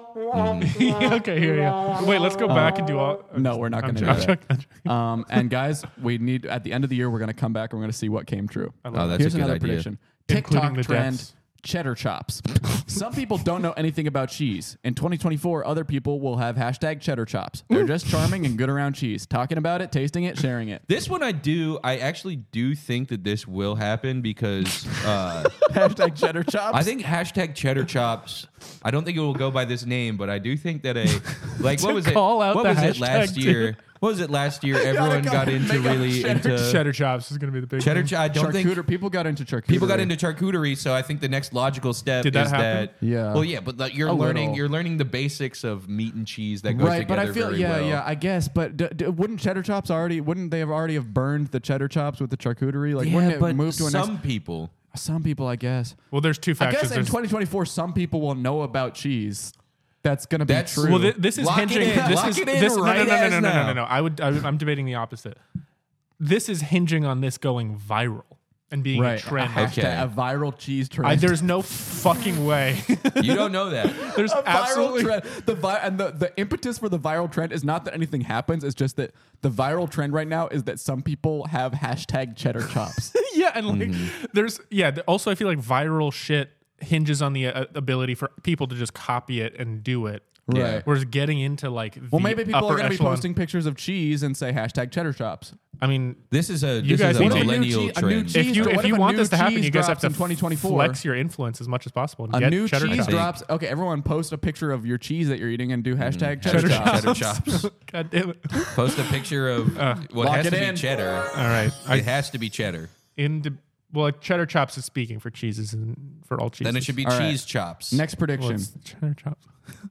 Okay, here, yeah. Wait, let's go back and do all. no, we're not I'm going to do joking. that. And guys, we need at the end of the year, we're going to come back and we're going to see what came true. Oh, that's Here's a good another idea. prediction. Including TikTok the trend. deaths. Cheddar chops. Some people don't know anything about cheese. In 2024, other people will have hashtag cheddar chops. They're just charming and good around cheese. Talking about it, tasting it, sharing it. This one I actually do think that this will happen because Hashtag cheddar chops. I think hashtag cheddar chops. I don't think it will go by this name, but I do think that what was it? call out What the was it hashtag, last dude. year? What was it last year? Everyone got into really into Cheddar chops is going to be the big cheddar. thing. I don't think People got into charcuterie. people got into charcuterie, so I think the next logical step Did that is happen? that. Yeah. Well, yeah, but you're A learning. little. You're learning the basics of meat and cheese that goes Right, but together I feel very well. I guess. But wouldn't cheddar chops wouldn't they have already have burned the cheddar chops with the charcuterie? Like, wouldn't Yeah, it but move to a some next? people. Some people, I guess. Well, there's two I factions. guess in There's- 2024, some people will know about cheese. That's gonna be That's- true. Well, this is Lock it hinging. in. This Lock is it in this, right as no. now. I'm debating the opposite. This is hinging on this going viral and being right. a trend. Okay. A viral cheese trend. There's no fucking way. You don't know that. There's a absolutely viral trend. And the impetus for the viral trend is not that anything happens. It's just that the viral trend right now is that some people have hashtag cheddar chops. yeah, and like there's Also, I feel like viral shit hinges on the ability for people to just copy it and do it. Right. Whereas getting into like Well, the maybe people upper are going to be echelon- posting pictures of cheese and say hashtag cheddar chops. I mean, This is a You guys need to- millennial a new trend. cheese- if you what if a want new this to happen, cheese you guys have drops to in 2024? flex your influence as much as possible. And A get new cheddar cheese chops. drops. Okay, everyone post a picture of your cheese that you're eating and do hashtag cheddar Cheddar chops. Cheddar chops. God damn it! Post a picture of what Lock has it to in. be cheddar. All right, It has to be cheddar. cheddar chops is speaking for cheeses and for all cheeses. Then it should be All right. cheese chops. Next Well, prediction. it's cheddar chops.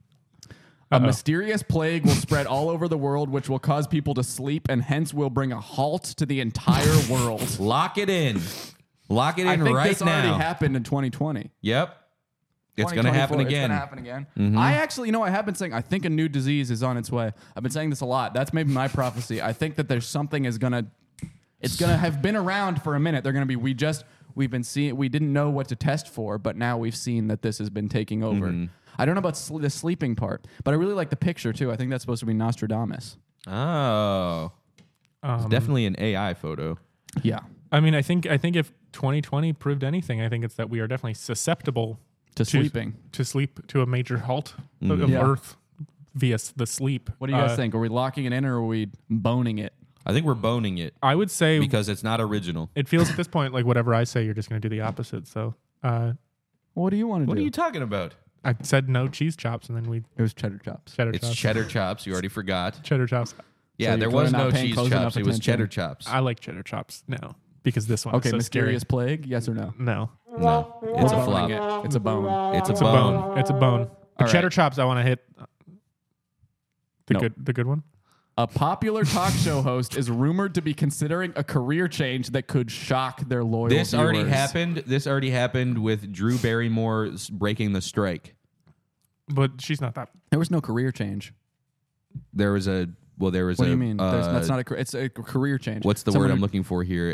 A mysterious plague will spread all over the world, which will cause people to sleep and hence will bring a halt to the entire world. Lock it in. Lock it I in think right this already now. happened in 2020. Yep. It's going to happen 2024, again. It's going to happen again. I actually, I have been saying, I think a new disease is on its way. I've been saying this a lot. That's maybe my prophecy. I think that there's something it's going to have been around for a minute. They're going to be, we've been seeing, we didn't know what to test for, but now we've seen that this has been taking over. I don't know about the sleeping part, but I really like the picture too. I think that's supposed to be Nostradamus. Oh. It's definitely an AI photo. Yeah. I mean, I think if 2020 proved anything, I think it's that we are definitely susceptible to sleeping. To sleep, to a major halt of Yeah. Earth via the sleep. What do you guys think? Are we locking it in or are we boning it? I think we're boning it I would say because it's not original. it feels at this point like whatever I say, you're just going to do the opposite. So What do you want to do? What are you talking about? I said no cheese chops, and then we It was cheddar chops. It's cheddar chops. You already forgot. cheddar chops. Yeah, So there you're was clearly no not paying cheese close chops. enough It was attention. cheddar chops. I like cheddar chops now because this one Okay, is so Mysterious scary. Plague, yes or no? No, No, it's a We're flop. boning it. It's a bone. It's a it's a bone. bone. It's a bone. The All cheddar right. chops I want to hit. No. The good one. A popular talk show host is rumored to be considering a career change that could shock their loyal This already viewers. happened. This already happened with Drew Barrymore breaking the strike. But she's not that. There was no career change. There was a What do you mean? That's not a. It's a career change. What's the Someone word I'm who- looking for here?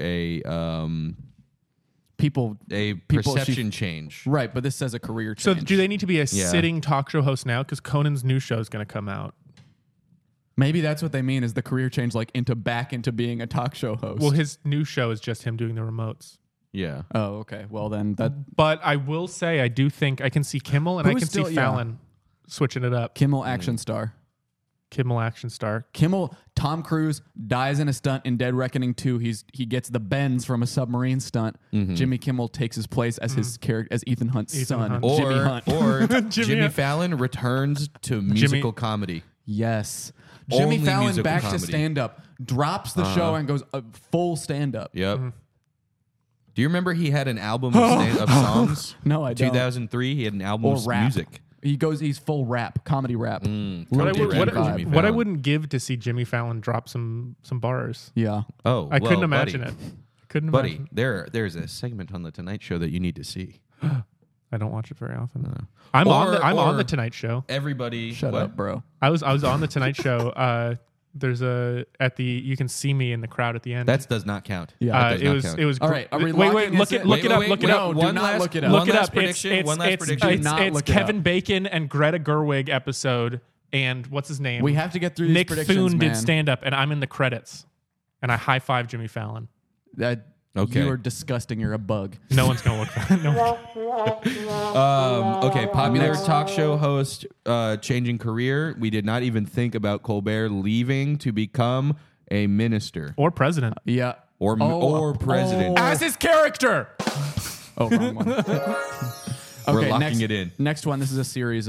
People. A People perception change. Right, but this says a career So change. do they need to be a Yeah. sitting talk show host now? Because Conan's new show is going to come out. Maybe that's what they mean is the career change, like back into being a talk show host. Well, his new show is just him doing the remotes. Yeah. oh, okay. Well, then that But I will say, I do think I can see Kimmel and I Who's can still- see yeah. Fallon switching it up. Kimmel action star. Kimmel action star. Kimmel, Tom Cruise dies in a stunt in Dead Reckoning 2. He gets the bends from a submarine stunt. Jimmy Kimmel takes his place as his character as Ethan Hunt's Ethan son, Hunt. Jimmy Hunt. Or Jimmy Jimmy Hunt. Fallon returns to musical comedy. Yes. Only Jimmy Fallon musical back to comedy. stand up, drops the show and goes full stand up. Yep. Do you remember he had an album of songs? No, I don't. 2003, he had an album Or of rap. music. He's full rap, comedy rap. What I, Comedy would, rap what, Jimmy what I Fallon. wouldn't give to see Jimmy Fallon drop some bars. Yeah. Oh, I couldn't well, imagine buddy. it. Couldn't Buddy, imagine. there's a segment on the Tonight Show that you need to see. I don't watch it very often. I'm on the Tonight Show. Everybody, Shut what? up, bro. I was on the Tonight Show. There's you can see me in the crowd at the end. That does not count. Yeah. That does not count. It was All right, are we wait, locking look this it in? look Wait, it up, wait, look it wait, up. No, do not look it up. Look One it last up. prediction. One last It's, prediction. it's, Do not it's look it Kevin up. Bacon and Greta Gerwig episode, and what's his name? We have to get through these Nick predictions, Thune man. did stand up, and I'm in the credits, and I high five Jimmy Fallon. That Okay. You are disgusting. You're a bug. No one's gonna look for that. No. Okay, popular talk show host changing career. We did not even think about Colbert leaving to become a minister Or president. Yeah. or president. As his character. Oh, wrong one. We're locking next, it in. Next one. This is a series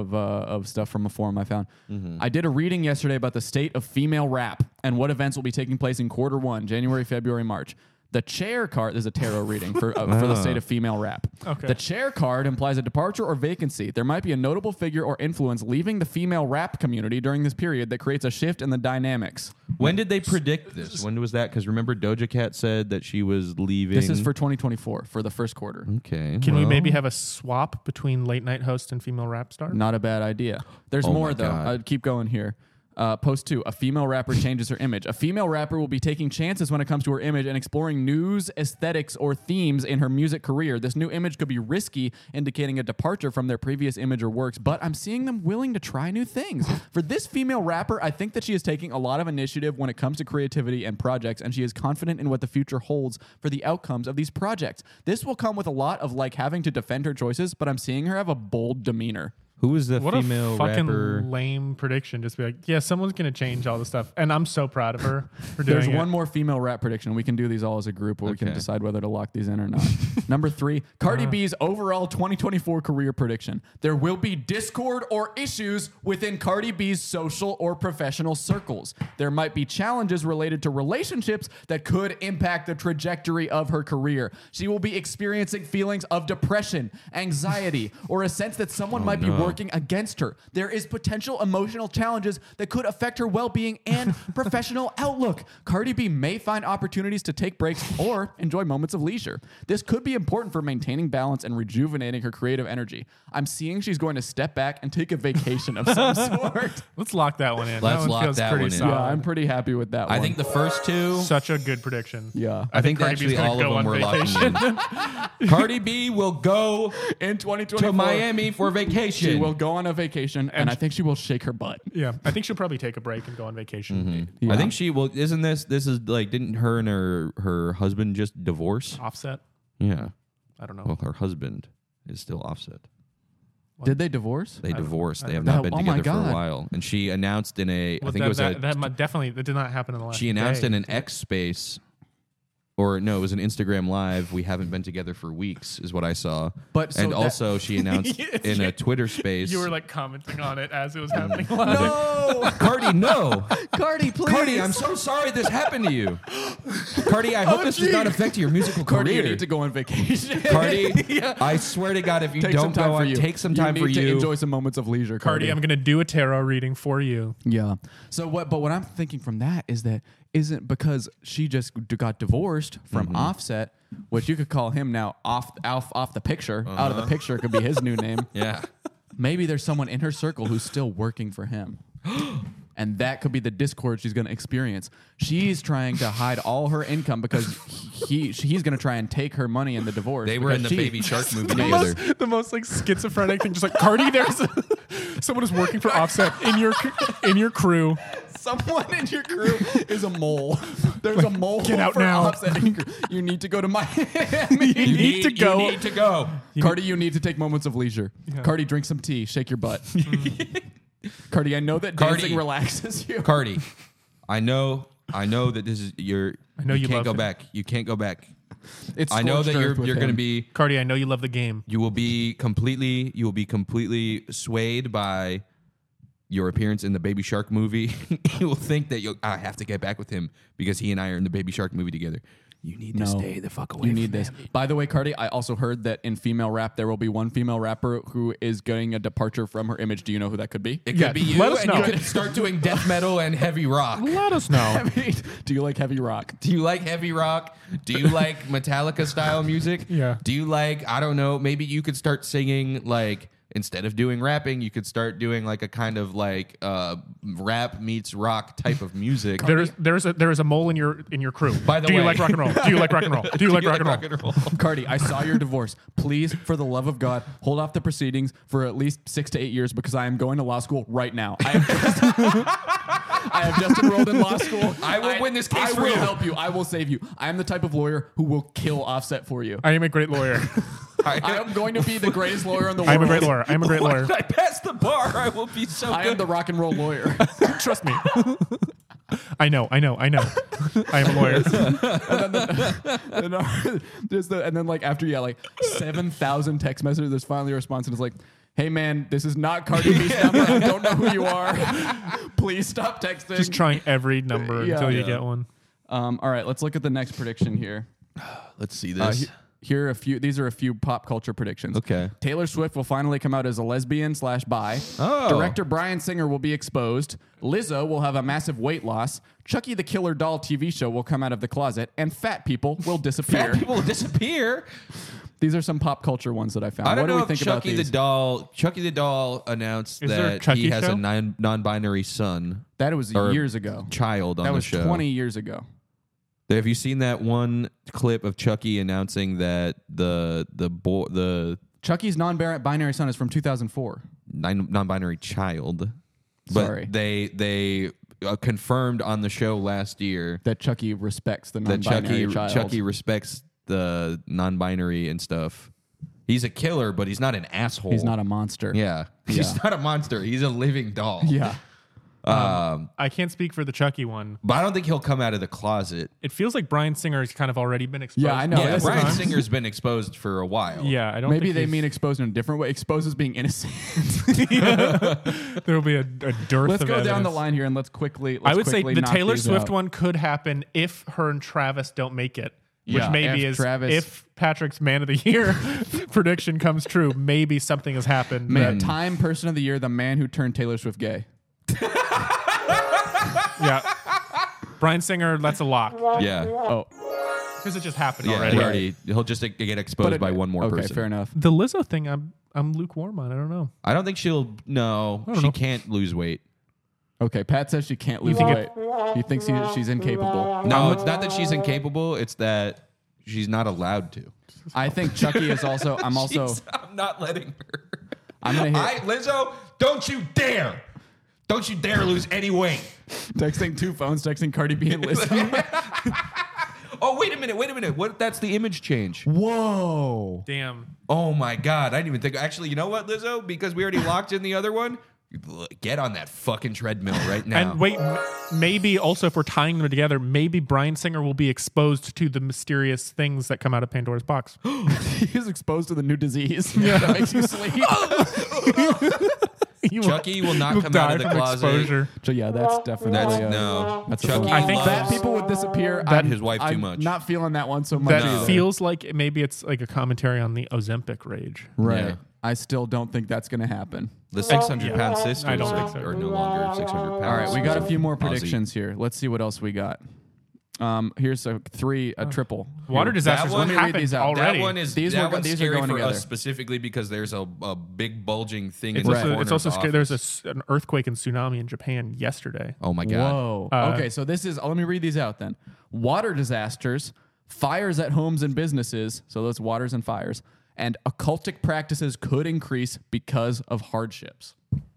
of stuff from a forum I found. I did a reading yesterday about the state of female rap and what events will be taking place in Q1, January, February, March. The chair card, there's a tarot reading for the state of female rap. Okay. The chair card implies a departure or vacancy. There might be a notable figure or influence leaving the female rap community during this period that creates a shift in the dynamics. When did they predict this? When was that? Because remember, Doja Cat said that she was leaving. This is for 2024, for the first quarter. Okay. Can we well, maybe have a swap between late night host and female rap star? Not a bad idea. There's Oh more, my though. God. I'd keep going here. Post 2. A female rapper changes her image. A female rapper will be taking chances when it comes to her image and exploring news, aesthetics, or themes in her music career. This new image could be risky, indicating a departure from their previous image or works, but I'm seeing them willing to try new things. For this female rapper, I think that she is taking a lot of initiative when it comes to creativity and projects, and she is confident in what the future holds for the outcomes of these projects. This will come with a lot of having to defend her choices, but I'm seeing her have a bold demeanor. Who is the What female a fucking rapper? lame prediction. Just be like, yeah, someone's going to change all the stuff. And I'm so proud of her for doing There's it. one more female rap prediction. We can do these all as a group, or we can Okay. decide whether to lock these in or not. Number 3, Cardi B's overall 2024 career prediction. There will be discord or issues within Cardi B's social or professional circles. There might be challenges related to relationships that could impact the trajectory of her career. She will be experiencing feelings of depression, anxiety, or a sense that someone might be working against her. There is potential emotional challenges that could affect her well-being and professional outlook. Cardi B may find opportunities to take breaks or enjoy moments of leisure. This could be important for maintaining balance and rejuvenating her creative energy. I'm seeing she's going to step back and take a vacation of some sort. Let's lock that one in. Let's that one lock feels that pretty one in. solid. Yeah, I'm pretty happy with that one. I think the first two. Such a good prediction. Yeah. I think Cardi B's actually gonna all of go them on were vacation. locking in. Cardi B will go In 2024, to Miami for vacation. she will go on a vacation, and I think she will shake her butt. Yeah. I think she'll probably take a break and go on vacation. Yeah. I think she will. Isn't this is like? Didn't her and her husband just divorce? Offset. Yeah. I don't know. Well, her husband is still Offset. Did they divorce? They divorced. They have know. not been Oh my together for a God. while. And she announced in a, Well, I think it was that did not happen in the last. she announced day. in an X space, or no, it was an Instagram live. We haven't been together for weeks, is what I saw. But so and that- also she announced in a Twitter space. You were like commenting on it as it was happening. live. No, Cardi, no. Cardi, please. Cardi, I'm so sorry this happened to you. Cardi, I hope this does not affect your musical Cardi, career. you need to go on vacation. Cardi, I swear to God, if you Take don't some time go for on, you. take some time you for need to you. enjoy some moments of leisure, Cardi, I'm gonna do a tarot reading for you. Yeah. So what? But what I'm thinking from that is that isn't because she just got divorced from Offset, which you could call him now off the picture, out of the picture could be his new name. Yeah. Maybe there's someone in her circle who's still working for him. And that could be the discord she's going to experience. She's trying to hide all her income because he's going to try and take her money in the divorce. They were in the because Baby Shark movie together. The most like schizophrenic thing, just like Cardi. There's someone is working for Offset in your crew. Someone in your crew is a mole. There's a mole. Get out for now. Offset in your crew. You need to go to Miami. You need to go. You need to go. Cardi, you need to take moments of leisure. Cardi, drink some tea. Shake your butt. Cardi, I know that Cardi. dancing relaxes you. Cardi, I know that this is your. I know you can't love go him. back. You can't go back. It's I know that scorched earth with you're going to him. be. Cardi, I know you love the game. You will be completely swayed by your appearance in the Baby Shark movie. You will think that I have to get back with him because he and I are in the Baby Shark movie together. You need to stay the fuck away. You from need this. him. By the way, Cardi, I also heard that in female rap, there will be one female rapper who is getting a departure from her image. Do you know who that could be? It Yeah, could be you, let us and know. you could start doing death metal and heavy rock. Let us know. Do you like heavy rock? Do you like heavy rock? Do you like Metallica style music? Yeah. Do you like, I don't know, maybe you could start singing like, instead of doing rapping, you could start doing like a kind of like rap meets rock type of music. There is a mole in your crew. By the do you way- like rock and roll? Do you like rock and roll? Do you like rock and roll? Cardi, I saw your divorce. Please, for the love of God, hold off the proceedings for at least 6 to 8 years because I am going to law school right now. I have just enrolled in law school. I will win this case I for will you. help you. I will save you. I am the type of lawyer who will kill Offset for you. I am a great lawyer. I am going to be the greatest lawyer in the world. I am a great lawyer. I am a great lawyer. When I pass the bar, I will be so I good. am the rock and roll lawyer. Trust me. I know. I am a lawyer. And then like after like 7,000 text messages, there's finally a response and it's like, hey man, this is not Cardi B's number. I don't know who you are. Please stop texting. Just trying every number Yeah. until you Yeah. get one. All right, let's look at the next prediction here. Let's see this. Here are a few. These are a few pop culture predictions. Okay. Taylor Swift will finally come out as a lesbian/bi. Oh. Director Bryan Singer will be exposed. Lizzo will have a massive weight loss. Chucky the Killer Doll TV show will come out of the closet, and fat people will disappear. Fat people will disappear. These are some pop culture ones that I found. I don't what do know we if think about Chucky these? Chucky the Doll announced Is there a that Chucky he has show? a non-binary son, That was or years ago. child on That the was show. 20 years ago. Have you seen that one clip of Chucky announcing that the Chucky's non-binary son is from 2004. non-binary child? But Sorry. they confirmed on the show last year That Chucky respects the that non-binary child. Chucky respects the non-binary and stuff. He's a killer, but he's not an asshole. He's not a monster. Yeah, he's Yeah. not a monster. He's a living doll. Yeah. I can't speak for the Chucky one. But I don't think he'll come out of the closet. It feels like Bryan Singer has kind of already been exposed. Yeah, I know. Yeah, that's Bryan fine. Singer's been exposed for a while. Yeah, I don't. Maybe think they he's- mean exposed in a different way. Exposed as being innocent. there will be a dearth. Let's of go down evidence. the line here and let's quickly. I would say quickly the knock Taylor these Swift out. one could happen if her and Travis don't make it. Which Yeah, maybe if is Travis- if Patrick's Man of the Year prediction comes true. Maybe something has happened. Man, that- Time Person of the Year, the man who turned Taylor Swift gay. yeah. Bryan Singer, that's a lock Yeah. Oh, because it just happened Yeah, already. he'll just get exposed by one more okay, person. fair enough. The Lizzo thing, I'm lukewarm on. I don't know. I don't think she'll. No, don't she know. can't lose weight. Okay, Pat says she can't lose think weight. He thinks she's incapable. No, it's not that she's incapable. It's that she's not allowed to. I think Chucky is also. I'm also. I'm not letting her. I'm gonna hit. Lizzo, don't you dare! Don't you dare lose any weight. Texting two phones, texting Cardi B and Lizzo. Oh, wait a minute. What? That's the image change. Whoa. Damn. Oh my God. I didn't even think. Actually, you know what, Lizzo? Because we already locked in the other one, get on that fucking treadmill right now. And wait, maybe also if we're tying them together, maybe Bryan Singer will be exposed to the mysterious things that come out of Pandora's box. He's exposed to the new disease that makes you sleep. Chucky will not come out of the closet. Exposure. So yeah, that's definitely That's Chucky. Chucky. I think loves that people would disappear. that his wife too I'm much. not feeling that one so much. That either. feels like maybe it's like a commentary on the Ozempic rage. right. Yeah. I still don't think that's going to happen. The 600-pound sisters I don't think so. are no longer 600 pounds. All right, we got a few more Aussie. predictions here. Let's see what else we got. Here's a triple. Water disasters one- have let me read these happened out. already. That one is These that were- one's these are scary going for together. us specifically because there's a big bulging thing It's in also, the corner it's also of the scary. There's office. an earthquake and tsunami in Japan yesterday. Oh my God. Whoa. Okay, so this is. Let me read these out then. Water disasters, fires at homes and businesses. So those waters and fires, and occultic practices could increase because of hardships.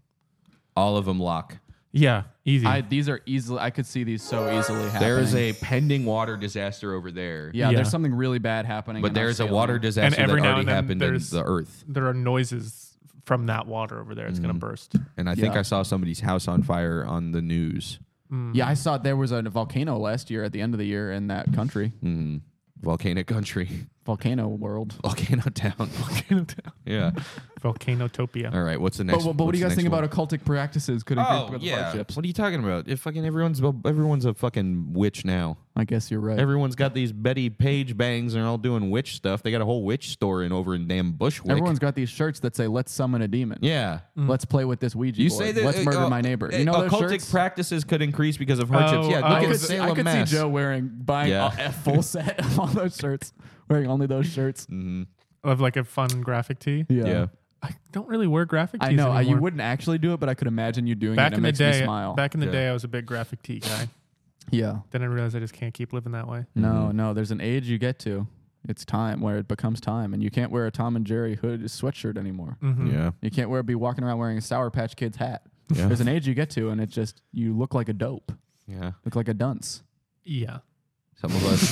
All of them lock. Yeah, easy. These are easily. I could see these so easily happening. There is a pending water disaster over there. Yeah, Yeah. there's something really bad happening. But in our there's a sailing. water disaster every that now already and then happened in there's- the earth. there are noises from that water over there. It's going to burst. And I think Yeah. I saw somebody's house on fire on the news. Yeah, I saw there was a volcano last year at the end of the year in that country. Volcano country. Volcano world. Volcano town. Yeah. Volcanotopia. All right. What's the But, next what do what's you the guys think next about occultic practices could one? increase Oh, because of yeah. hardships? What are you talking about? If fucking everyone's a fucking witch now. I guess you're right. Everyone's got these Betty Page bangs and they're all doing witch stuff. They got a whole witch store over in damn Bushwick. Everyone's got these shirts that say "Let's summon a demon." yeah. Let's play with this Ouija You board. say that Let's murder my neighbor. You know those occultic shirts? practices could increase because of hardships. Oh, yeah, I look I at could, see, Salem, I could see Mass. Joe buying Yeah. a full set of all those shirts, wearing only those shirts. Of like a fun graphic tee. Yeah. I don't really wear graphic tees I know. anymore. You wouldn't actually do it, but I could imagine you doing Back it. in And the it makes day, me smile. back in the Yeah. day, I was a big graphic tee guy. yeah. Then I realized I just can't keep living that way. No. There's an age you get to. It's time where it becomes time, and you can't wear a Tom and Jerry hood sweatshirt anymore. Yeah. You can't be walking around wearing a Sour Patch Kids hat. Yeah. There's an age you get to, and it just you look like a dope, Yeah. look like a dunce. Yeah. Some of us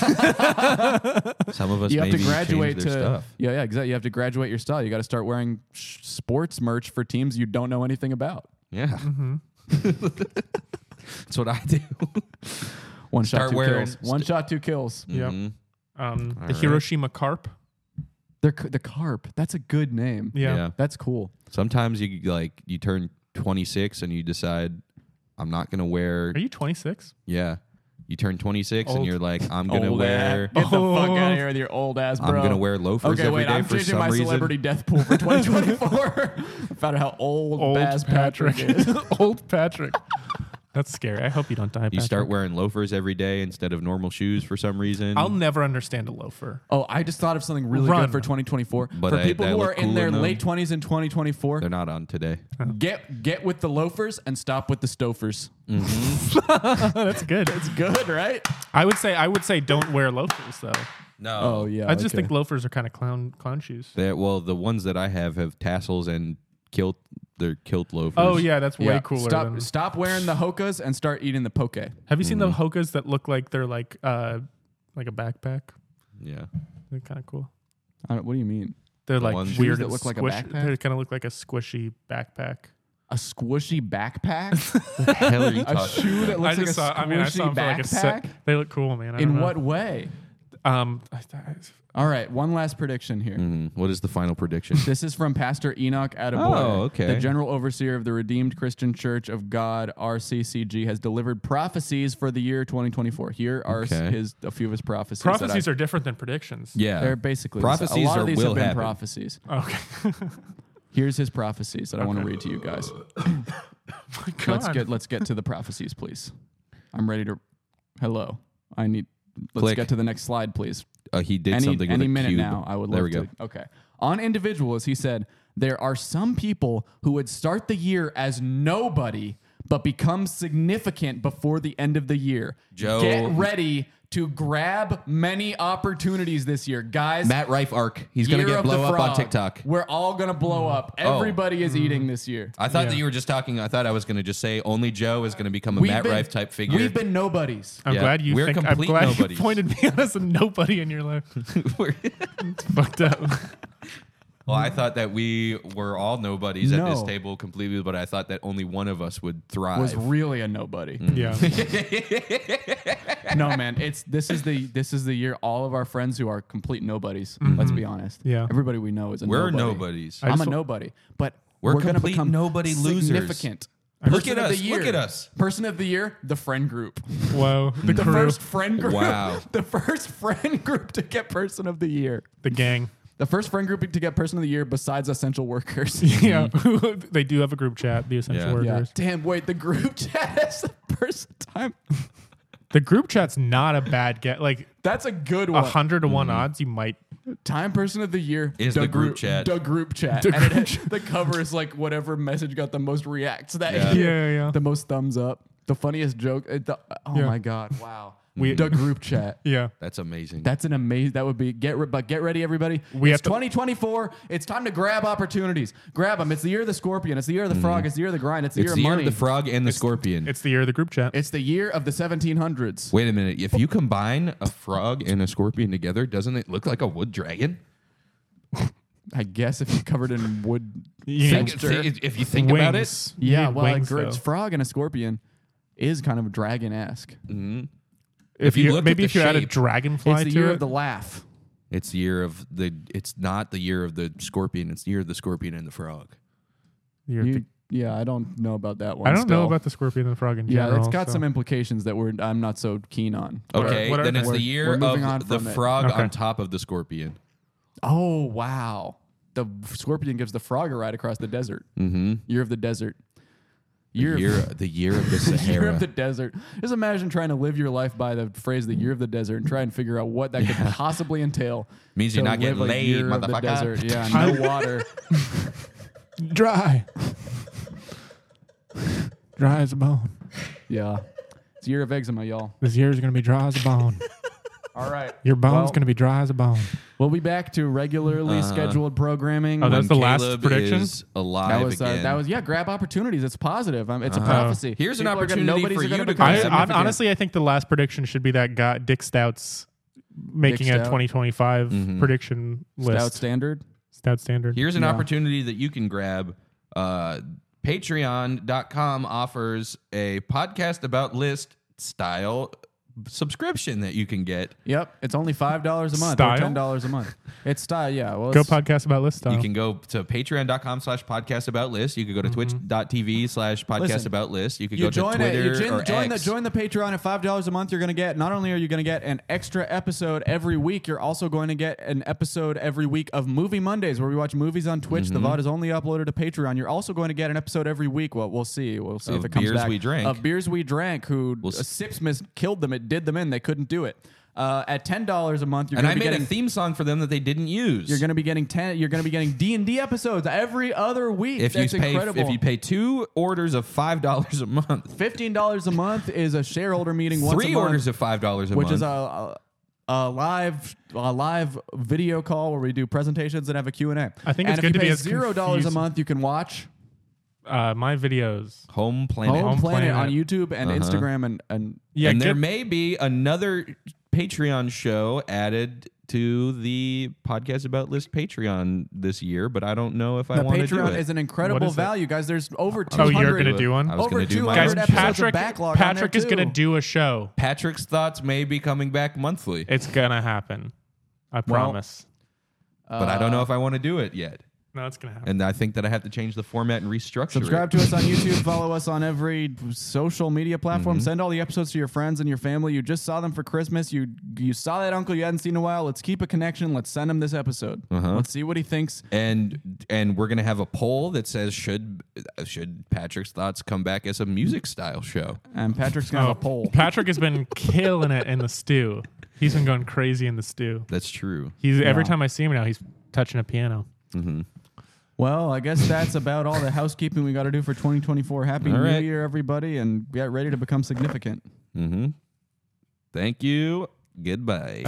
You have to maybe graduate change to their stuff. yeah, exactly. You have to graduate your style. You got to start wearing sports merch for teams you don't know anything about. Yeah. That's what I do. One Start shot, two wearing- kills. One shot, two kills. Yep. Mhm. The right. Hiroshima Carp. They're the Carp. That's a good name. Yeah. That's cool. Sometimes you turn 26 and you decide I'm not gonna wear. Are you 26? Yeah. You turn 26 and Old. you're like I'm gonna Old wear. ass. Get the fuck out of here with your old ass, bro. I'm gonna wear loafers Okay, every wait. day I'm for changing some my reason. celebrity death pool for 2024. I found out how old Baz Patrick is. Old Patrick. That's scary. I hope you don't die, You Patrick. start wearing loafers every day instead of normal shoes for some reason. I'll never understand a loafer. Oh, I just thought of something really Run. good for 2024. But for they people who look are in cool their in them. late 20s in 2024, They're not on today. get with the loafers and stop with the stofers. That's good. It's good, right? I would say don't wear loafers though. No. Oh yeah. I just okay. think loafers are kind of clown shoes. Well, the ones that I have tassels and kilt. They're kilt loafers. Oh yeah, that's way Yeah, cooler. than, Stop wearing the hokas and start eating the poke. have you seen the hokas that look like they're like a backpack? Yeah. They're kind of cool. What do you mean? They're like ones- weird Shoes that and look like a squish- backpack? They kind of look like a squishy backpack. A squishy backpack? What the hell are you a talking shoe that looks like a squishy I saw them for like a backpack? set. They look cool, man. I don't In know. what way? All right, one last prediction here. What is the final prediction? This is from Pastor Enoch Adeboye. Oh, okay. The general overseer of the Redeemed Christian Church of God, RCCG, has delivered prophecies for the year 2024. Here are Okay. a few of his prophecies. Prophecies are different than predictions. Yeah. They're basically Prophecies a lot are of these will have been happen. prophecies. Okay. Here's his prophecies that I want to read to you guys. God. Let's get to the prophecies, please. I'm ready to. Hello. Let's Click. get to the next slide, please. He did any something with any a minute cube. now. I would love There we to. go. Okay. On individuals, he said, there are some people who would start the year as nobody, but become significant before the end of the year. Joe- Get ready to grab many opportunities this year. Guys, Matt Rife arc. He's going to Year get of the blow up on Frog. TikTok. We're all going to blow up. Everybody is eating this year. I thought Yeah. that you were just talking. I thought I was going to just say only Joe is going to become a Matt Rife type figure. We've been nobodies. I'm Yeah. glad you We're think. I'm complete glad nobodies. you pointed me out as a nobody in your life. It's fucked up. Well, I thought that we were all nobodies at this No. table completely, but I thought that only one of us would thrive. Was really a nobody. Yeah. No, man. This is the year all of our friends who are complete nobodies. Let's be honest. Yeah. Everybody we know is a We're nobody. nobodies. I I'm a just- nobody, but We're going to complete become nobody losers. significant. Look Person at of the us. year. Look at us. Person of the year, the friend group. Whoa. The The crew. first friend group. Wow. The first friend group to get person of the year. The gang. The first friend group to get person of the year besides essential workers. Yeah. They do have a group chat, the essential Yeah. Yeah. workers. Damn, wait, the group chat has the person time. The group chat's not a bad get. Like That's a good one. 100 to 1 odds, you might. Time person of the year Is the group chat. The group chat. The And group the cover is like whatever message got the most reacts that Yeah. year. Yeah. The most thumbs up. The funniest joke. Oh Yeah. my God. Wow. We- the group chat. Yeah. That's amazing. That's an amazing. That would be but get ready, everybody. We It's have to- 2024. It's time to grab opportunities. Grab them. It's the year of the scorpion. It's the year of the frog. It's the year of the grind. It's the it's year the of year money. of the frog and the scorpion. It's the year of the group chat. It's the year of the 1700s. Wait a minute. If you combine a frog and a scorpion together, doesn't it look like a wood dragon? I guess if you covered in wood. Yeah. texture. If you think about it, Wings. Yeah, You need well, wings, a though. frog and a scorpion is kind of dragon-esque. If you you look maybe at if the you add a shape, dragonfly It's the to year it, of the laugh. it's the year of the. It's not the year of the scorpion. It's the year of the scorpion and the frog. year of the- Yeah, I don't know about that one. I don't know still. about the scorpion and the frog in Yeah, general. it's got so. some implications that I'm not so keen on. Okay, what are then they? it's the We're year moving on of the from it. frog Okay. on top of the scorpion. Oh wow, the scorpion gives the frog a ride across the desert. Mm-hmm. Year of the desert. The year of the Year Sahara. of the desert. Just imagine trying to live your life by the phrase "the year of the desert" and try and figure out what that could possibly entail. Means you're to not getting live a laid, year of the motherfucker. desert. Yeah, no water. dry. Dry as a bone. Yeah, it's a year of eczema, y'all. This year's gonna be dry as a bone. All right, Your bone's Well, gonna be dry as a bone. We'll be back to regularly scheduled programming. Oh, that's When the last Caleb prediction? is alive again. that was grab opportunities. It's positive. It's a prophecy. Here's an People are gonna- opportunity nobody's for gonna you to become grab. significant. Honestly, I think the last prediction should be that guy Dick Stout's making a Stout. 2025 prediction list. Stout standard. Stout standard. Here's an Yeah. opportunity that you can grab. Patreon.com offers a podcast about list style subscription that you can get. Yep, it's only $5 a month Style? or $10 a month. It's style, yeah. Well, Go it's- podcast about list style. You can go to patreon.com/podcast about list. You could go to twitch.tv/podcast Listen, about list. You could You go to join Twitter it. You or join X. the Patreon at $5 a month. You're going to get, not only are you going to get an extra episode every week, you're also going to get an episode every week of Movie Mondays, where we watch movies on Twitch. The VOD is only uploaded to Patreon. You're also going to get an episode every week. Well, we'll see. We'll see Of if it comes Beers back. We Drank. Of Beers We Drank, who Sipsmith killed them. It did them in. They couldn't do it. At $10 a month, you're And going I to be made getting a theme song for them that they didn't use. You're going to be getting D&D episodes every other week. if That's you pay incredible. if you pay 2 orders of $5 a month, $15 a month is a shareholder meeting once a 3 month, orders of $5 a which month. is a live video call where we do presentations and have a Q&A. I think and it's if good you to be pay as $0 a confused- month, you can watch My videos. Home Planet. Home Planet on Planet. YouTube and Instagram and Yeah, and there get- may be another Patreon show added to the podcast about list Patreon this year, but I don't know if I the want to do Patreon it. is an incredible What is it? value, guys. There's over 200. Oh, you're gonna do one? I was Over gonna do 200 mine. Guys, episodes Patrick, of backlog on there, Patrick is gonna too. do a show. Patrick's thoughts may be coming back monthly, It's gonna happen. I promise. but I don't know if I want to do it yet. No, it's gonna happen. And I think that I have to change the format and restructure Subscribe it. to us on YouTube. Follow us on every social media platform. Mm-hmm. Send all the episodes to your friends and your family. You just saw them for Christmas. You saw that uncle you hadn't seen in a while. Let's keep a connection. Let's send him this episode. Let's see what he thinks. And we're gonna have a poll that says should Patrick's thoughts come back as a music style show? And Patrick's gonna have a poll. Patrick has been killing it in the stew. He's been going crazy in the stew. That's true. He's every Yeah. time I see him now, he's touching a piano. Well, Well, I guess that's about all the housekeeping we got to do for 2024. Happy All New right. Year, everybody, and get ready to become significant. Mm-hmm. Thank you. Goodbye.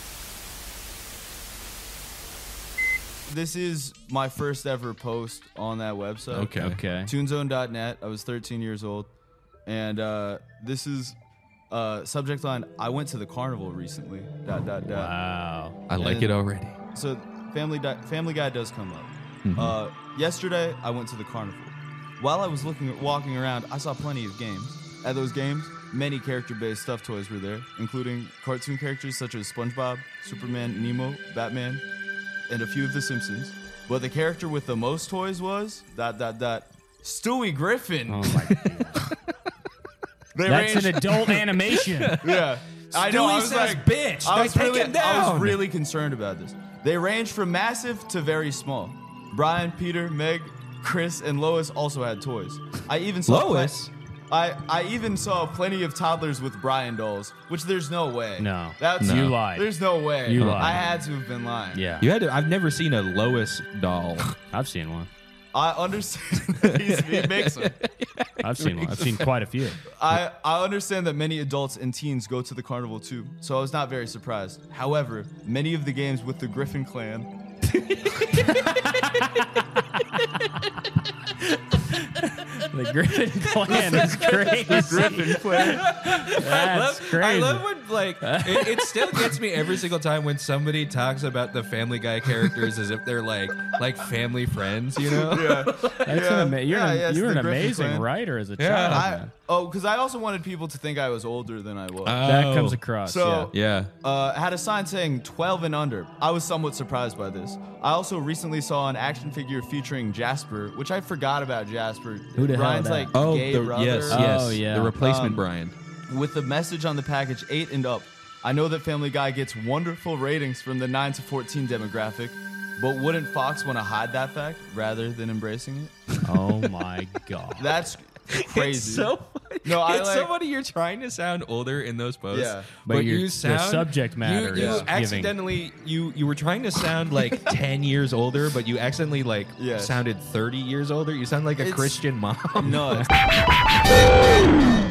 This is my first ever post on that website. Okay. Toonzone.net. I was 13 years old. And this is subject line, I went to the carnival recently. ... Wow. I like it already. So Family Guy does come up. Yesterday, I went to the carnival. While I was walking around, I saw plenty of games. At those games, many character-based stuffed toys were there, including cartoon characters such as SpongeBob, Superman, Nemo, Batman, and a few of The Simpsons. But the character with the most toys was ... Stewie Griffin. Oh my god. That's an adult animation. Yeah. I know. I was says, like, bitch. I was Take really, him down. I was really concerned about this. They range from massive to very small. Brian, Peter, Meg, Chris, and Lois also had toys. I even saw Lois? I even saw plenty of toddlers with Brian dolls, which there's no way. No. That's You lied. There's no way. You lied. I had to have been lying. Yeah. You had to, I've never seen a Lois doll. I've seen one. I understand that he makes them. I've seen one. I've seen quite a few. I understand that many adults and teens go to the carnival too, so I was not very surprised. However, many of the games with the Griffin clan The Griffin clan is crazy. Griffin clan. That's crazy. I love when it still gets me every single time when somebody talks about the Family Guy characters as if they're like family friends, you know? That's you're an the Griffin amazing clan. writer as a Yeah. child. man. Because I also wanted people to think I was older than I was. That comes across. So- yeah. Yeah. I had a sign saying 12 and under. I was somewhat surprised by this. I also recently saw an action figure featuring Jasper, which I forgot about Jasper. Who the hell Brian's that? like gay brother. yes. Oh, yeah. The replacement Brian. With the message on the package 8 and up. I know that Family Guy gets wonderful ratings from the 9 to 14 demographic, but wouldn't Fox want to hide that fact rather than embracing it? Oh my god. That's crazy. It's so funny. No, I it's like- so funny. You're trying to sound older in those posts, Yeah. But you the sound subject matter You is giving- accidentally you were trying to sound like 10 years older, but you accidentally Yes. sounded 30 years older. You sound like a It's- Christian mom. No.